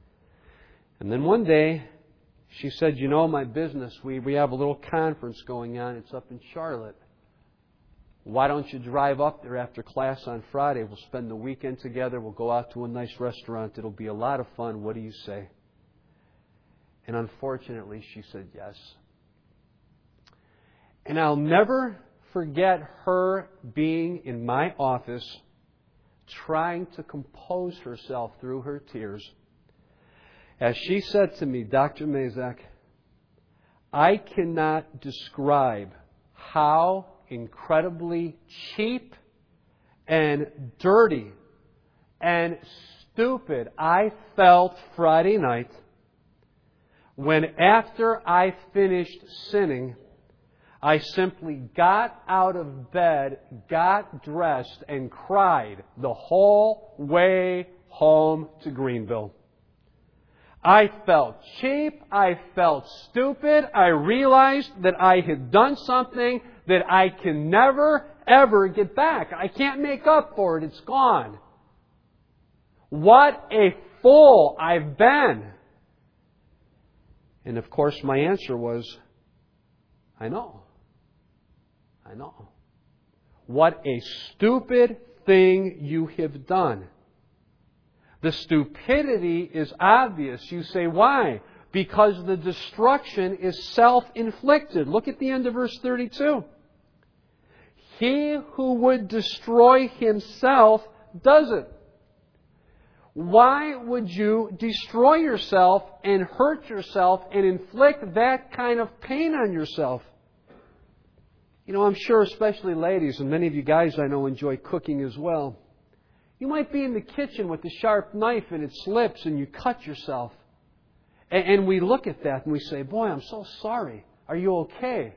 And then one day, she said, you know, my business, we, we have a little conference going on. It's up in Charlotte. Why don't you drive up there after class on Friday? We'll spend the weekend together. We'll go out to a nice restaurant. It'll be a lot of fun. What do you say? And unfortunately, she said yes. And I'll never forget her being in my office trying to compose herself through her tears as she said to me, Doctor Mazak, I cannot describe how incredibly cheap and dirty and stupid I felt Friday night when, after I finished sinning, I simply got out of bed, got dressed, and cried the whole way home to Greenville. I felt cheap. I felt stupid. I realized that I had done something that I can never, ever get back. I can't make up for it. It's gone. What a fool I've been. And of course, my answer was, I know. I know. What a stupid thing you have done. The stupidity is obvious. You say, why? Because the destruction is self-inflicted. Look at the end of verse thirty-two. He who would destroy himself does it. Why would you destroy yourself and hurt yourself and inflict that kind of pain on yourself? You know, I'm sure especially ladies, and many of you guys I know enjoy cooking as well. You might be in the kitchen with a sharp knife and it slips and you cut yourself. And, and we look at that and we say, boy, I'm so sorry. Are you okay?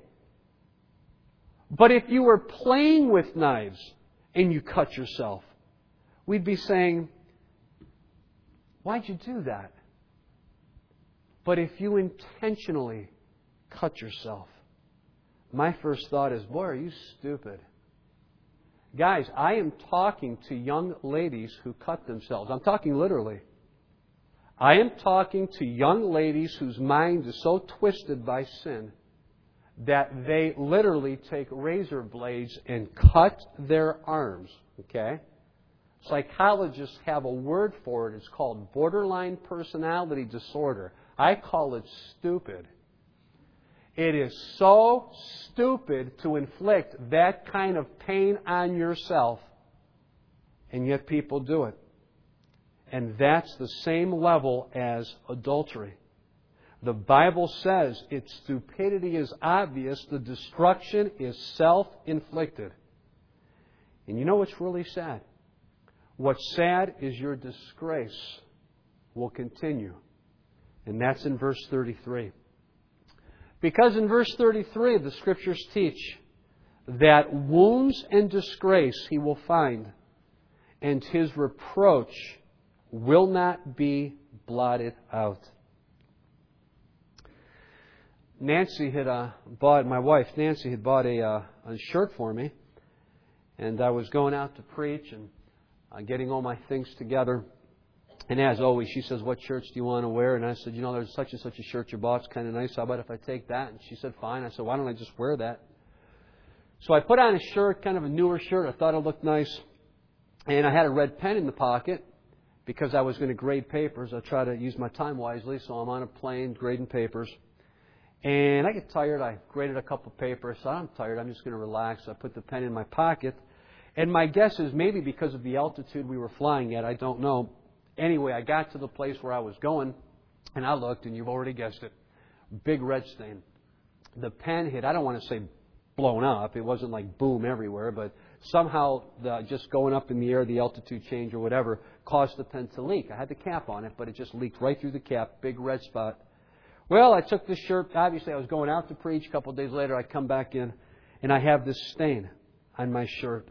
But if you were playing with knives and you cut yourself, we'd be saying, why'd you do that? But if you intentionally cut yourself, my first thought is, boy, are you stupid. Guys, I am talking to young ladies who cut themselves. I'm talking literally. I am talking to young ladies whose mind is so twisted by sin that they literally take razor blades and cut their arms. Okay? Psychologists have a word for it. It's called borderline personality disorder. I call it stupid. It is so stupid to inflict that kind of pain on yourself, and yet people do it. And that's the same level as adultery. The Bible says its stupidity is obvious, the destruction is self-inflicted. And you know what's really sad? What's sad is your disgrace will continue. And that's in verse thirty-three. Because in verse thirty-three, the Scriptures teach that wounds and disgrace he will find, and his reproach will not be blotted out. Nancy had uh, bought, my wife Nancy had bought a, uh, a shirt for me, and I was going out to preach and uh, getting all my things together. And as always, she says, what shirts do you want to wear? And I said, you know, there's such and such a shirt you bought. It's kind of nice. How about if I take that? And she said, fine. I said, why don't I just wear that? So I put on a shirt, kind of a newer shirt. I thought it looked nice. And I had a red pen in the pocket because I was going to grade papers. I try to use my time wisely. So I'm on a plane grading papers. And I get tired. I graded a couple papers. So I'm tired. I'm just going to relax. I put the pen in my pocket. And my guess is maybe because of the altitude we were flying at, I don't know. Anyway, I got to the place where I was going, and I looked, and you've already guessed it, big red stain. The pen had, I don't want to say blown up. It wasn't like boom everywhere, but somehow the, just going up in the air, the altitude change or whatever, caused the pen to leak. I had the cap on it, but it just leaked right through the cap, big red spot. Well, I took this shirt. Obviously, I was going out to preach. A couple of days later, I come back in, and I have this stain on my shirt.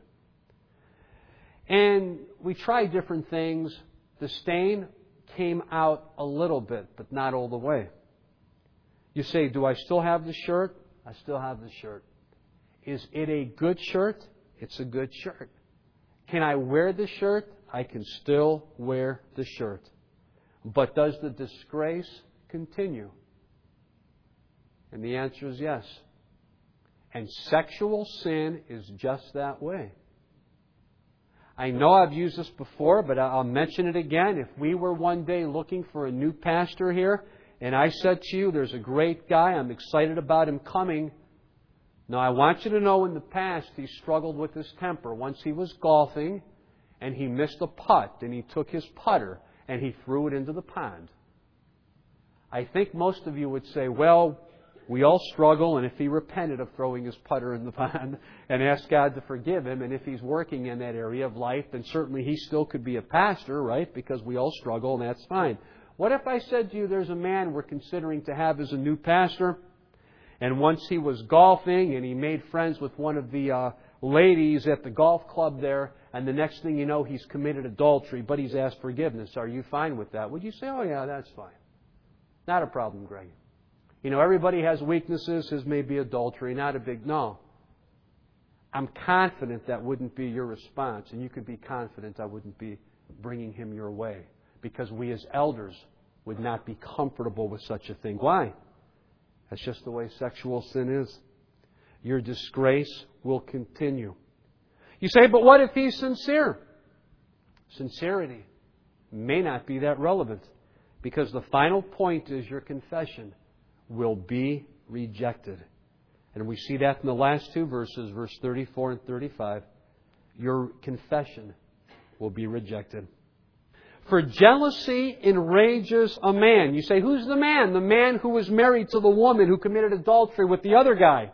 And we tried different things. The stain came out a little bit, but not all the way. You say, do I still have the shirt? I still have the shirt. Is it a good shirt? It's a good shirt. Can I wear the shirt? I can still wear the shirt. But does the disgrace continue? And the answer is yes. And sexual sin is just that way. I know I've used this before, but I'll mention it again. If we were one day looking for a new pastor here, and I said to you, there's a great guy, I'm excited about him coming, Now, I want you to know in the past he struggled with his temper. Once he was golfing and he missed a putt, and he took his putter and he threw it into the pond. I think most of you would say, well, we all struggle, and if he repented of throwing his putter in the pond and asked God to forgive him, and if he's working in that area of life, then certainly he still could be a pastor, right? Because we all struggle, and that's fine. What if I said to you, there's a man we're considering to have as a new pastor, and once he was golfing, and he made friends with one of the uh, ladies at the golf club there, and the next thing you know, he's committed adultery, but he's asked forgiveness. Are you fine with that? Would you say, oh yeah, that's fine? Not a problem, Greg. You know, everybody has weaknesses. His may be adultery. Not a big no. I'm confident that wouldn't be your response. And you could be confident I wouldn't be bringing him your way. Because we as elders would not be comfortable with such a thing. Why? That's just the way sexual sin is. Your disgrace will continue. You say, but what if he's sincere? Sincerity may not be that relevant. Because the final point is your confession will be rejected. And we see that in the last two verses, verse thirty-four and thirty-five. Your confession will be rejected. For jealousy enrages a man. You say, who's the man? The man who was married to the woman who committed adultery with the other guy.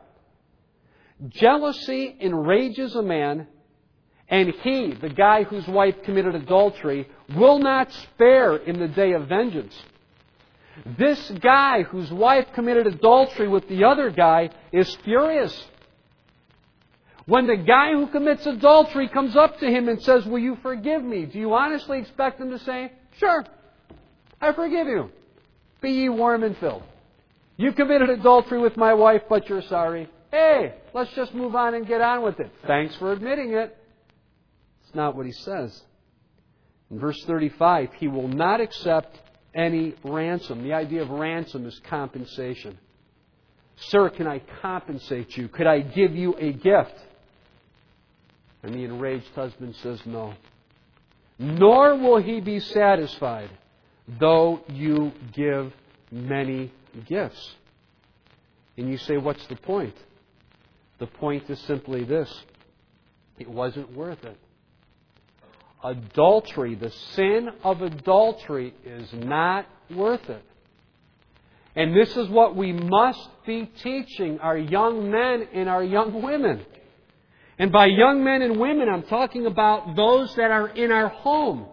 Jealousy enrages a man, and he, the guy whose wife committed adultery, will not spare in the day of vengeance. This guy whose wife committed adultery with the other guy is furious. When the guy who commits adultery comes up to him and says, will you forgive me? Do you honestly expect him to say, sure, I forgive you. Be ye warm and filled. You committed adultery with my wife, but you're sorry. Hey, let's just move on and get on with it. Thanks for admitting it. It's not what he says. In verse thirty-five, he will not accept any ransom. The idea of ransom is compensation. Sir, can I compensate you? Could I give you a gift? And the enraged husband says no. Nor will he be satisfied, though you give many gifts. And you say, what's the point? The point is simply this. It wasn't worth it. Adultery, the sin of adultery, is not worth it. And this is what we must be teaching our young men and our young women. And by young men and women, I'm talking about those that are in our home.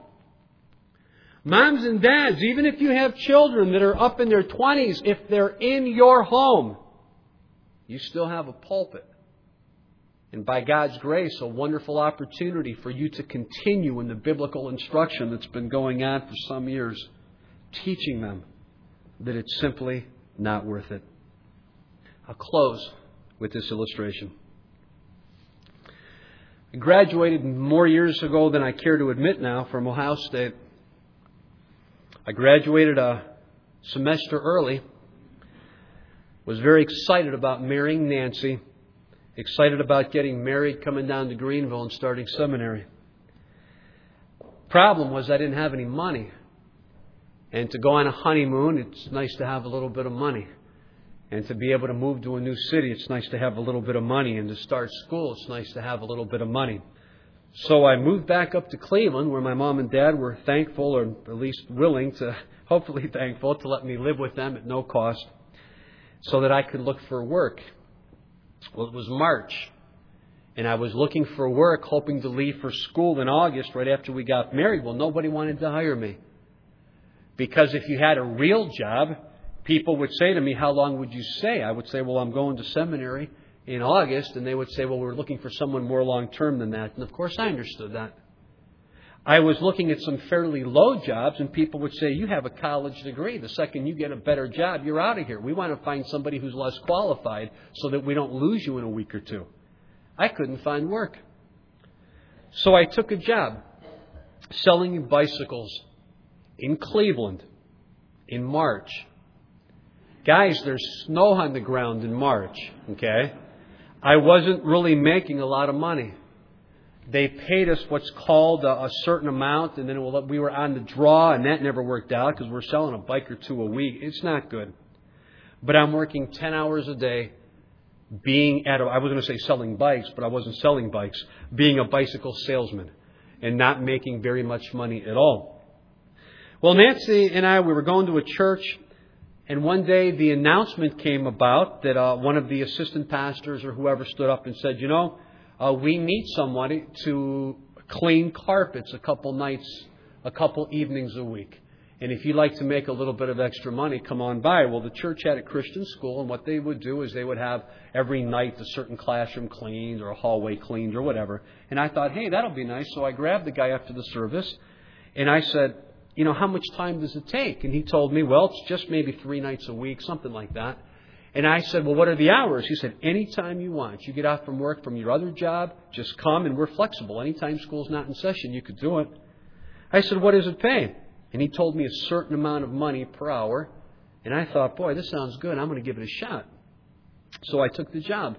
Moms and dads, even if you have children that are up in their twenties, if they're in your home, you still have a pulpit. And by God's grace, a wonderful opportunity for you to continue in the biblical instruction that's been going on for some years, teaching them that it's simply not worth it. I'll close with this illustration. I graduated more years ago than I care to admit now from Ohio State. I graduated a semester early. Was very excited about marrying Nancy. Excited about getting married, coming down to Greenville and starting seminary. Problem was I didn't have any money. And to go on a honeymoon, it's nice to have a little bit of money. And to be able to move to a new city, it's nice to have a little bit of money. And to start school, it's nice to have a little bit of money. So I moved back up to Cleveland, where my mom and dad were thankful, or at least willing to, hopefully thankful, to let me live with them at no cost, so that I could look for work. Well, it was March, and I was looking for work, hoping to leave for school in August, right after we got married. Well, nobody wanted to hire me. Because if you had a real job, people would say to me, how long would you stay? I would say, well, I'm going to seminary in August. And they would say, well, we're looking for someone more long-term than that. And of course, I understood that. I was looking at some fairly low jobs, and people would say, you have a college degree. The second you get a better job, you're out of here. We want to find somebody who's less qualified so that we don't lose you in a week or two. I couldn't find work. So I took a job selling bicycles in Cleveland in March. Guys, there's snow on the ground in March, okay? I wasn't really making a lot of money. They paid us what's called a, a certain amount, and then it, we were on the draw, and that never worked out because we're selling a bike or two a week. It's not good. But I'm working ten hours a day, being at a, I was going to say selling bikes, but I wasn't selling bikes, being a bicycle salesman and not making very much money at all. Well, Nancy and I, we were going to a church, and one day the announcement came about that uh, one of the assistant pastors or whoever stood up and said, you know, uh, we need somebody to clean carpets a couple nights, a couple evenings a week. And if you'd like to make a little bit of extra money, come on by. Well, the church had a Christian school, and what they would do is they would have every night a certain classroom cleaned or a hallway cleaned or whatever. And I thought, hey, that'll be nice. So I grabbed the guy after the service, and I said, you know, how much time does it take? And he told me, well, it's just maybe three nights a week, something like that. And I said, well, what are the hours? He said, anytime you want. You get out from work from your other job, just come, and we're flexible. Anytime school's not in session, you could do it. I said, what does it pay? And he told me a certain amount of money per hour. And I thought, boy, this sounds good. I'm going to give it a shot. So I took the job.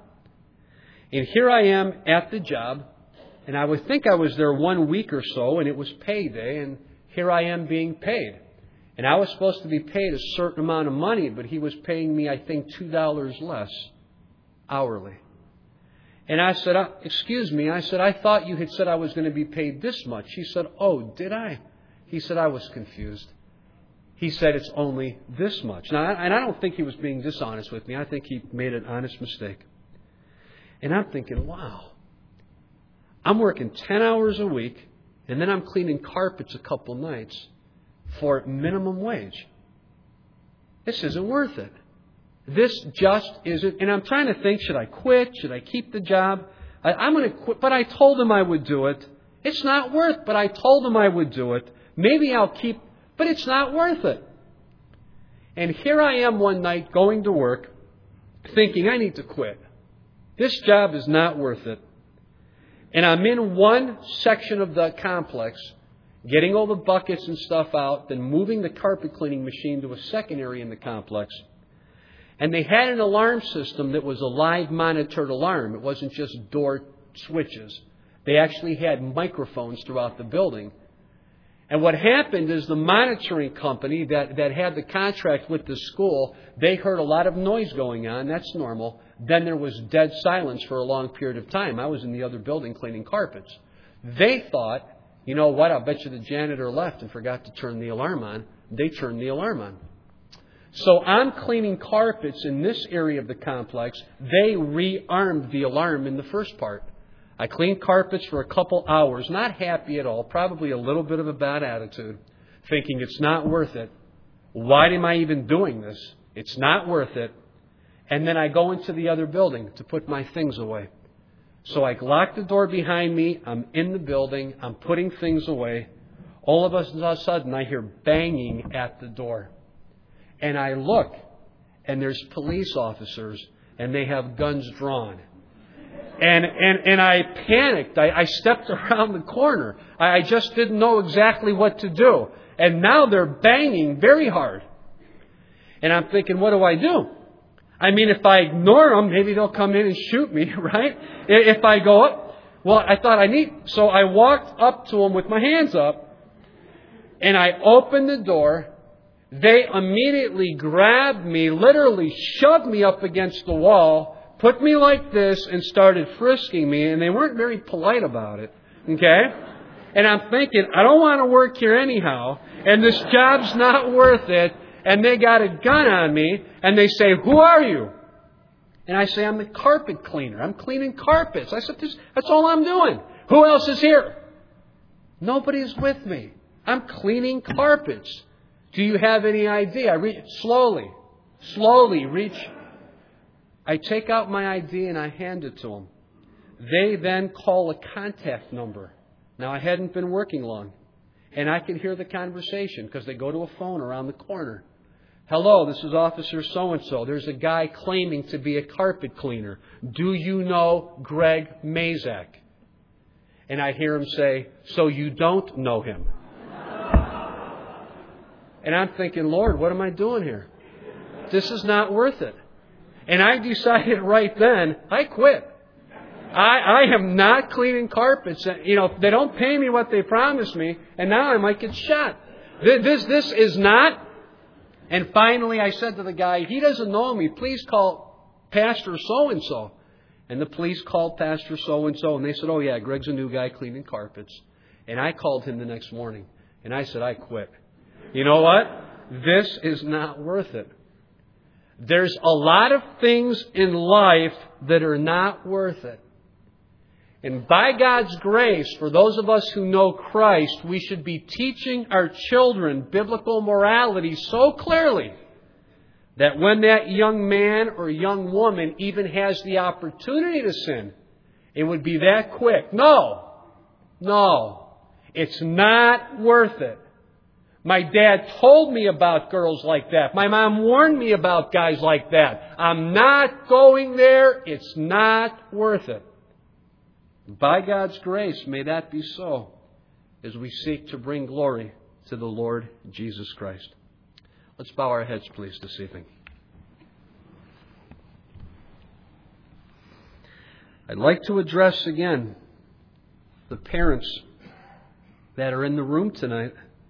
And here I am at the job. And I would think I was there one week or so, and it was payday. And here I am being paid. And I was supposed to be paid a certain amount of money, but he was paying me, I think, two dollars less hourly. And I said, uh, excuse me. I said, I thought you had said I was going to be paid this much. He said, oh, did I? He said, I was confused. He said, it's only this much. Now, and I don't think he was being dishonest with me. I think he made an honest mistake. And I'm thinking, wow, I'm working ten hours a week, and then I'm cleaning carpets a couple nights for minimum wage. This isn't worth it. This just isn't. And I'm trying to think, should I quit? Should I keep the job? I, I'm going to quit. But I told him I would do it. It's not worth it, but I told him I would do it. Maybe I'll keep, but it's not worth it. And here I am one night going to work thinking I need to quit. This job is not worth it. And I'm in one section of the complex, getting all the buckets and stuff out, then moving the carpet cleaning machine to a second area in the complex. And they had an alarm system that was a live monitored alarm. It wasn't just door switches. They actually had microphones throughout the building. And what happened is the monitoring company that, that had the contract with the school, they heard a lot of noise going on. That's normal. Then there was dead silence for a long period of time. I was in the other building cleaning carpets. They thought, you know what, I'll bet you the janitor left and forgot to turn the alarm on. They turned the alarm on. So I'm cleaning carpets in this area of the complex. They rearmed the alarm in the first part. I cleaned carpets for a couple hours, not happy at all, probably a little bit of a bad attitude, thinking it's not worth it. Why am I even doing this? It's not worth it. And then I go into the other building to put my things away. So I lock the door behind me. I'm in the building. I'm putting things away. All of a sudden, I hear banging at the door. And I look, and there's police officers, and they have guns drawn. And and and I panicked. I, I stepped around the corner. I, I just didn't know exactly what to do. And now they're banging very hard. And I'm thinking, what do I do? I mean, if I ignore them, maybe they'll come in and shoot me, right? If I go up, well, I thought I need. So I walked up to them with my hands up, and I opened the door. They immediately grabbed me, literally shoved me up against the wall, put me like this, and started frisking me. And they weren't very polite about it. Okay? And I'm thinking, I don't want to work here anyhow. And this job's not worth it. And they got a gun on me. And they say, who are you? And I say, I'm the carpet cleaner. I'm cleaning carpets. I said, this, that's all I'm doing. Who else is here? Nobody's with me. I'm cleaning carpets. Do you have any idea? I reach slowly, slowly reach. I take out my I D and I hand it to them. They then call a contact number. Now, I hadn't been working long. And I can hear the conversation because they go to a phone around the corner. Hello, this is Officer so-and-so. There's a guy claiming to be a carpet cleaner. Do you know Greg Mazak? And I hear him say, so you don't know him. And I'm thinking, Lord, what am I doing here? This is not worth it. And I decided right then, I quit. I, I am not cleaning carpets. You know, they don't pay me what they promised me, and now I might get shot. This, this is not. And finally, I said to the guy, he doesn't know me. Please call Pastor so-and-so. And the police called Pastor so-and-so, and they said, oh, yeah, Greg's a new guy cleaning carpets. And I called him the next morning, and I said, I quit. You know what? This is not worth it. There's a lot of things in life that are not worth it. And by God's grace, for those of us who know Christ, we should be teaching our children biblical morality so clearly that when that young man or young woman even has the opportunity to sin, it would be that quick. No, no, it's not worth it. My dad told me about girls like that. My mom warned me about guys like that. I'm not going there. It's not worth it. By God's grace, may that be so as we seek to bring glory to the Lord Jesus Christ. Let's bow our heads, please, this evening. I'd like to address again the parents that are in the room tonight.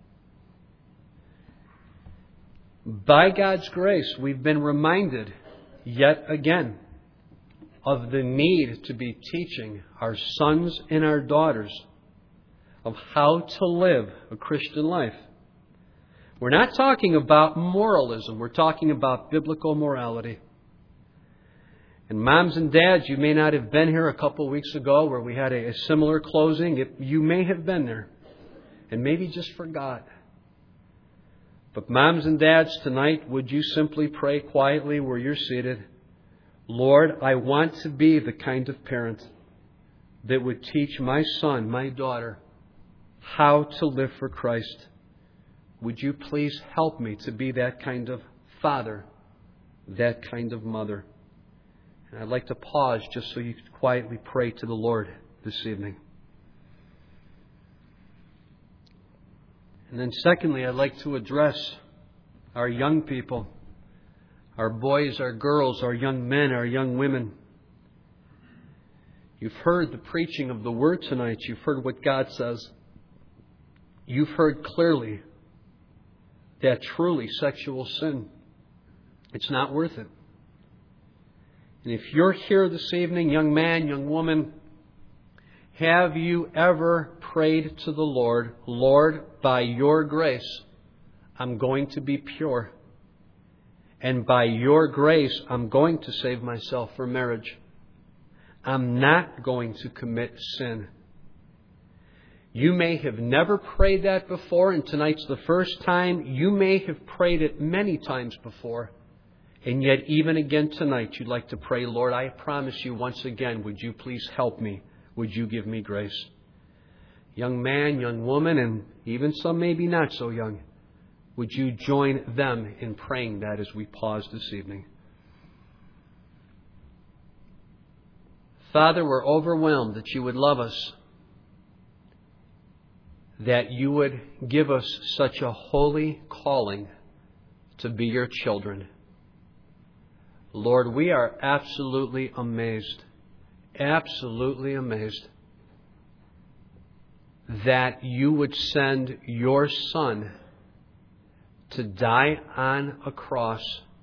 By God's grace, we've been reminded yet again of the need to be teaching our sons and our daughters of how to live a Christian life. We're not talking about moralism. We're talking about biblical morality. And moms and dads, you may not have been here a couple of weeks ago where we had a, a similar closing. It, you may have been there and maybe just forgot. But moms and dads, tonight, would you simply pray quietly where you're seated? Lord, I want to be the kind of parent that would teach my son, my daughter, how to live for Christ. Would you please help me to be that kind of father, that kind of mother? And I'd like to pause just so you could quietly pray to the Lord this evening. And then secondly, I'd like to address our young people, our boys, our girls, our young men, our young women. You've heard the preaching of the Word tonight. You've heard what God says. You've heard clearly that truly sexual sin, it's not worth it. And if you're here this evening, young man, young woman, have you ever prayed to the Lord, Lord, by your grace, I'm going to be pure. And by your grace, I'm going to save myself for marriage. I'm not going to commit sin. You may have never prayed that before, and tonight's the first time. You may have prayed it many times before. And yet, even again tonight, you'd like to pray, Lord, I promise you once again, would you please help me? Would you give me grace? Young man, young woman, and even some maybe not so young, would you join them in praying that as we pause this evening? Father, we're overwhelmed that you would love us, that you would give us such a holy calling to be your children. Lord, we are absolutely amazed, absolutely amazed that you would send your Son to die on a cross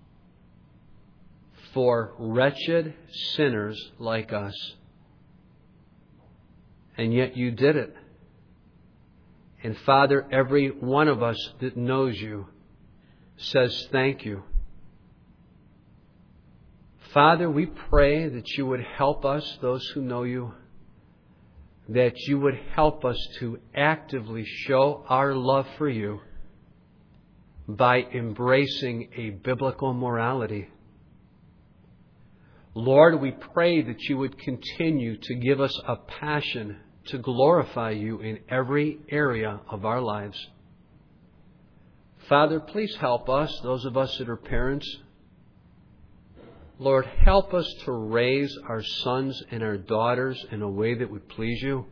for wretched sinners like us. And yet you did it. And Father, every one of us that knows you says thank you. Father, we pray that you would help us, those who know you, that you would help us to actively show our love for you by embracing a biblical morality. Lord, we pray that you would continue to give us a passion to glorify you in every area of our lives. Father, please help us, those of us that are parents. Lord, help us to raise our sons and our daughters in a way that would please you.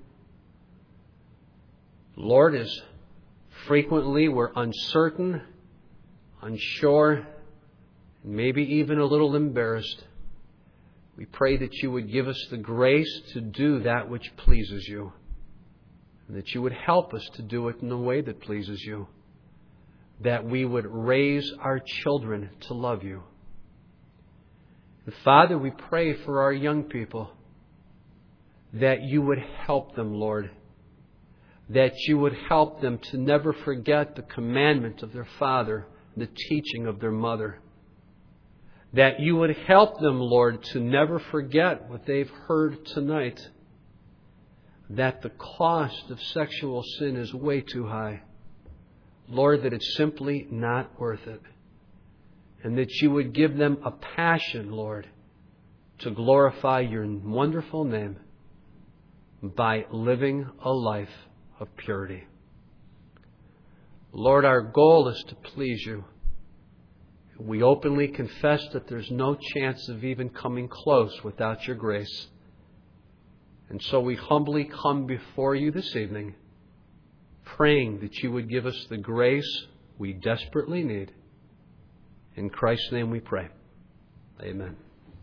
Lord, as frequently we're uncertain, unsure, maybe even a little embarrassed, we pray that you would give us the grace to do that which pleases you, and that you would help us to do it in a way that pleases you, that we would raise our children to love you. And Father, we pray for our young people that you would help them, Lord. That you would help them to never forget the commandment of their father, the teaching of their mother. That you would help them, Lord, to never forget what they've heard tonight. That the cost of sexual sin is way too high. Lord, that it's simply not worth it. And that you would give them a passion, Lord, to glorify your wonderful name by living a life of purity. Lord, our goal is to please you. We openly confess that there's no chance of even coming close without your grace. And so we humbly come before you this evening, praying that you would give us the grace we desperately need. In Christ's name we pray. Amen.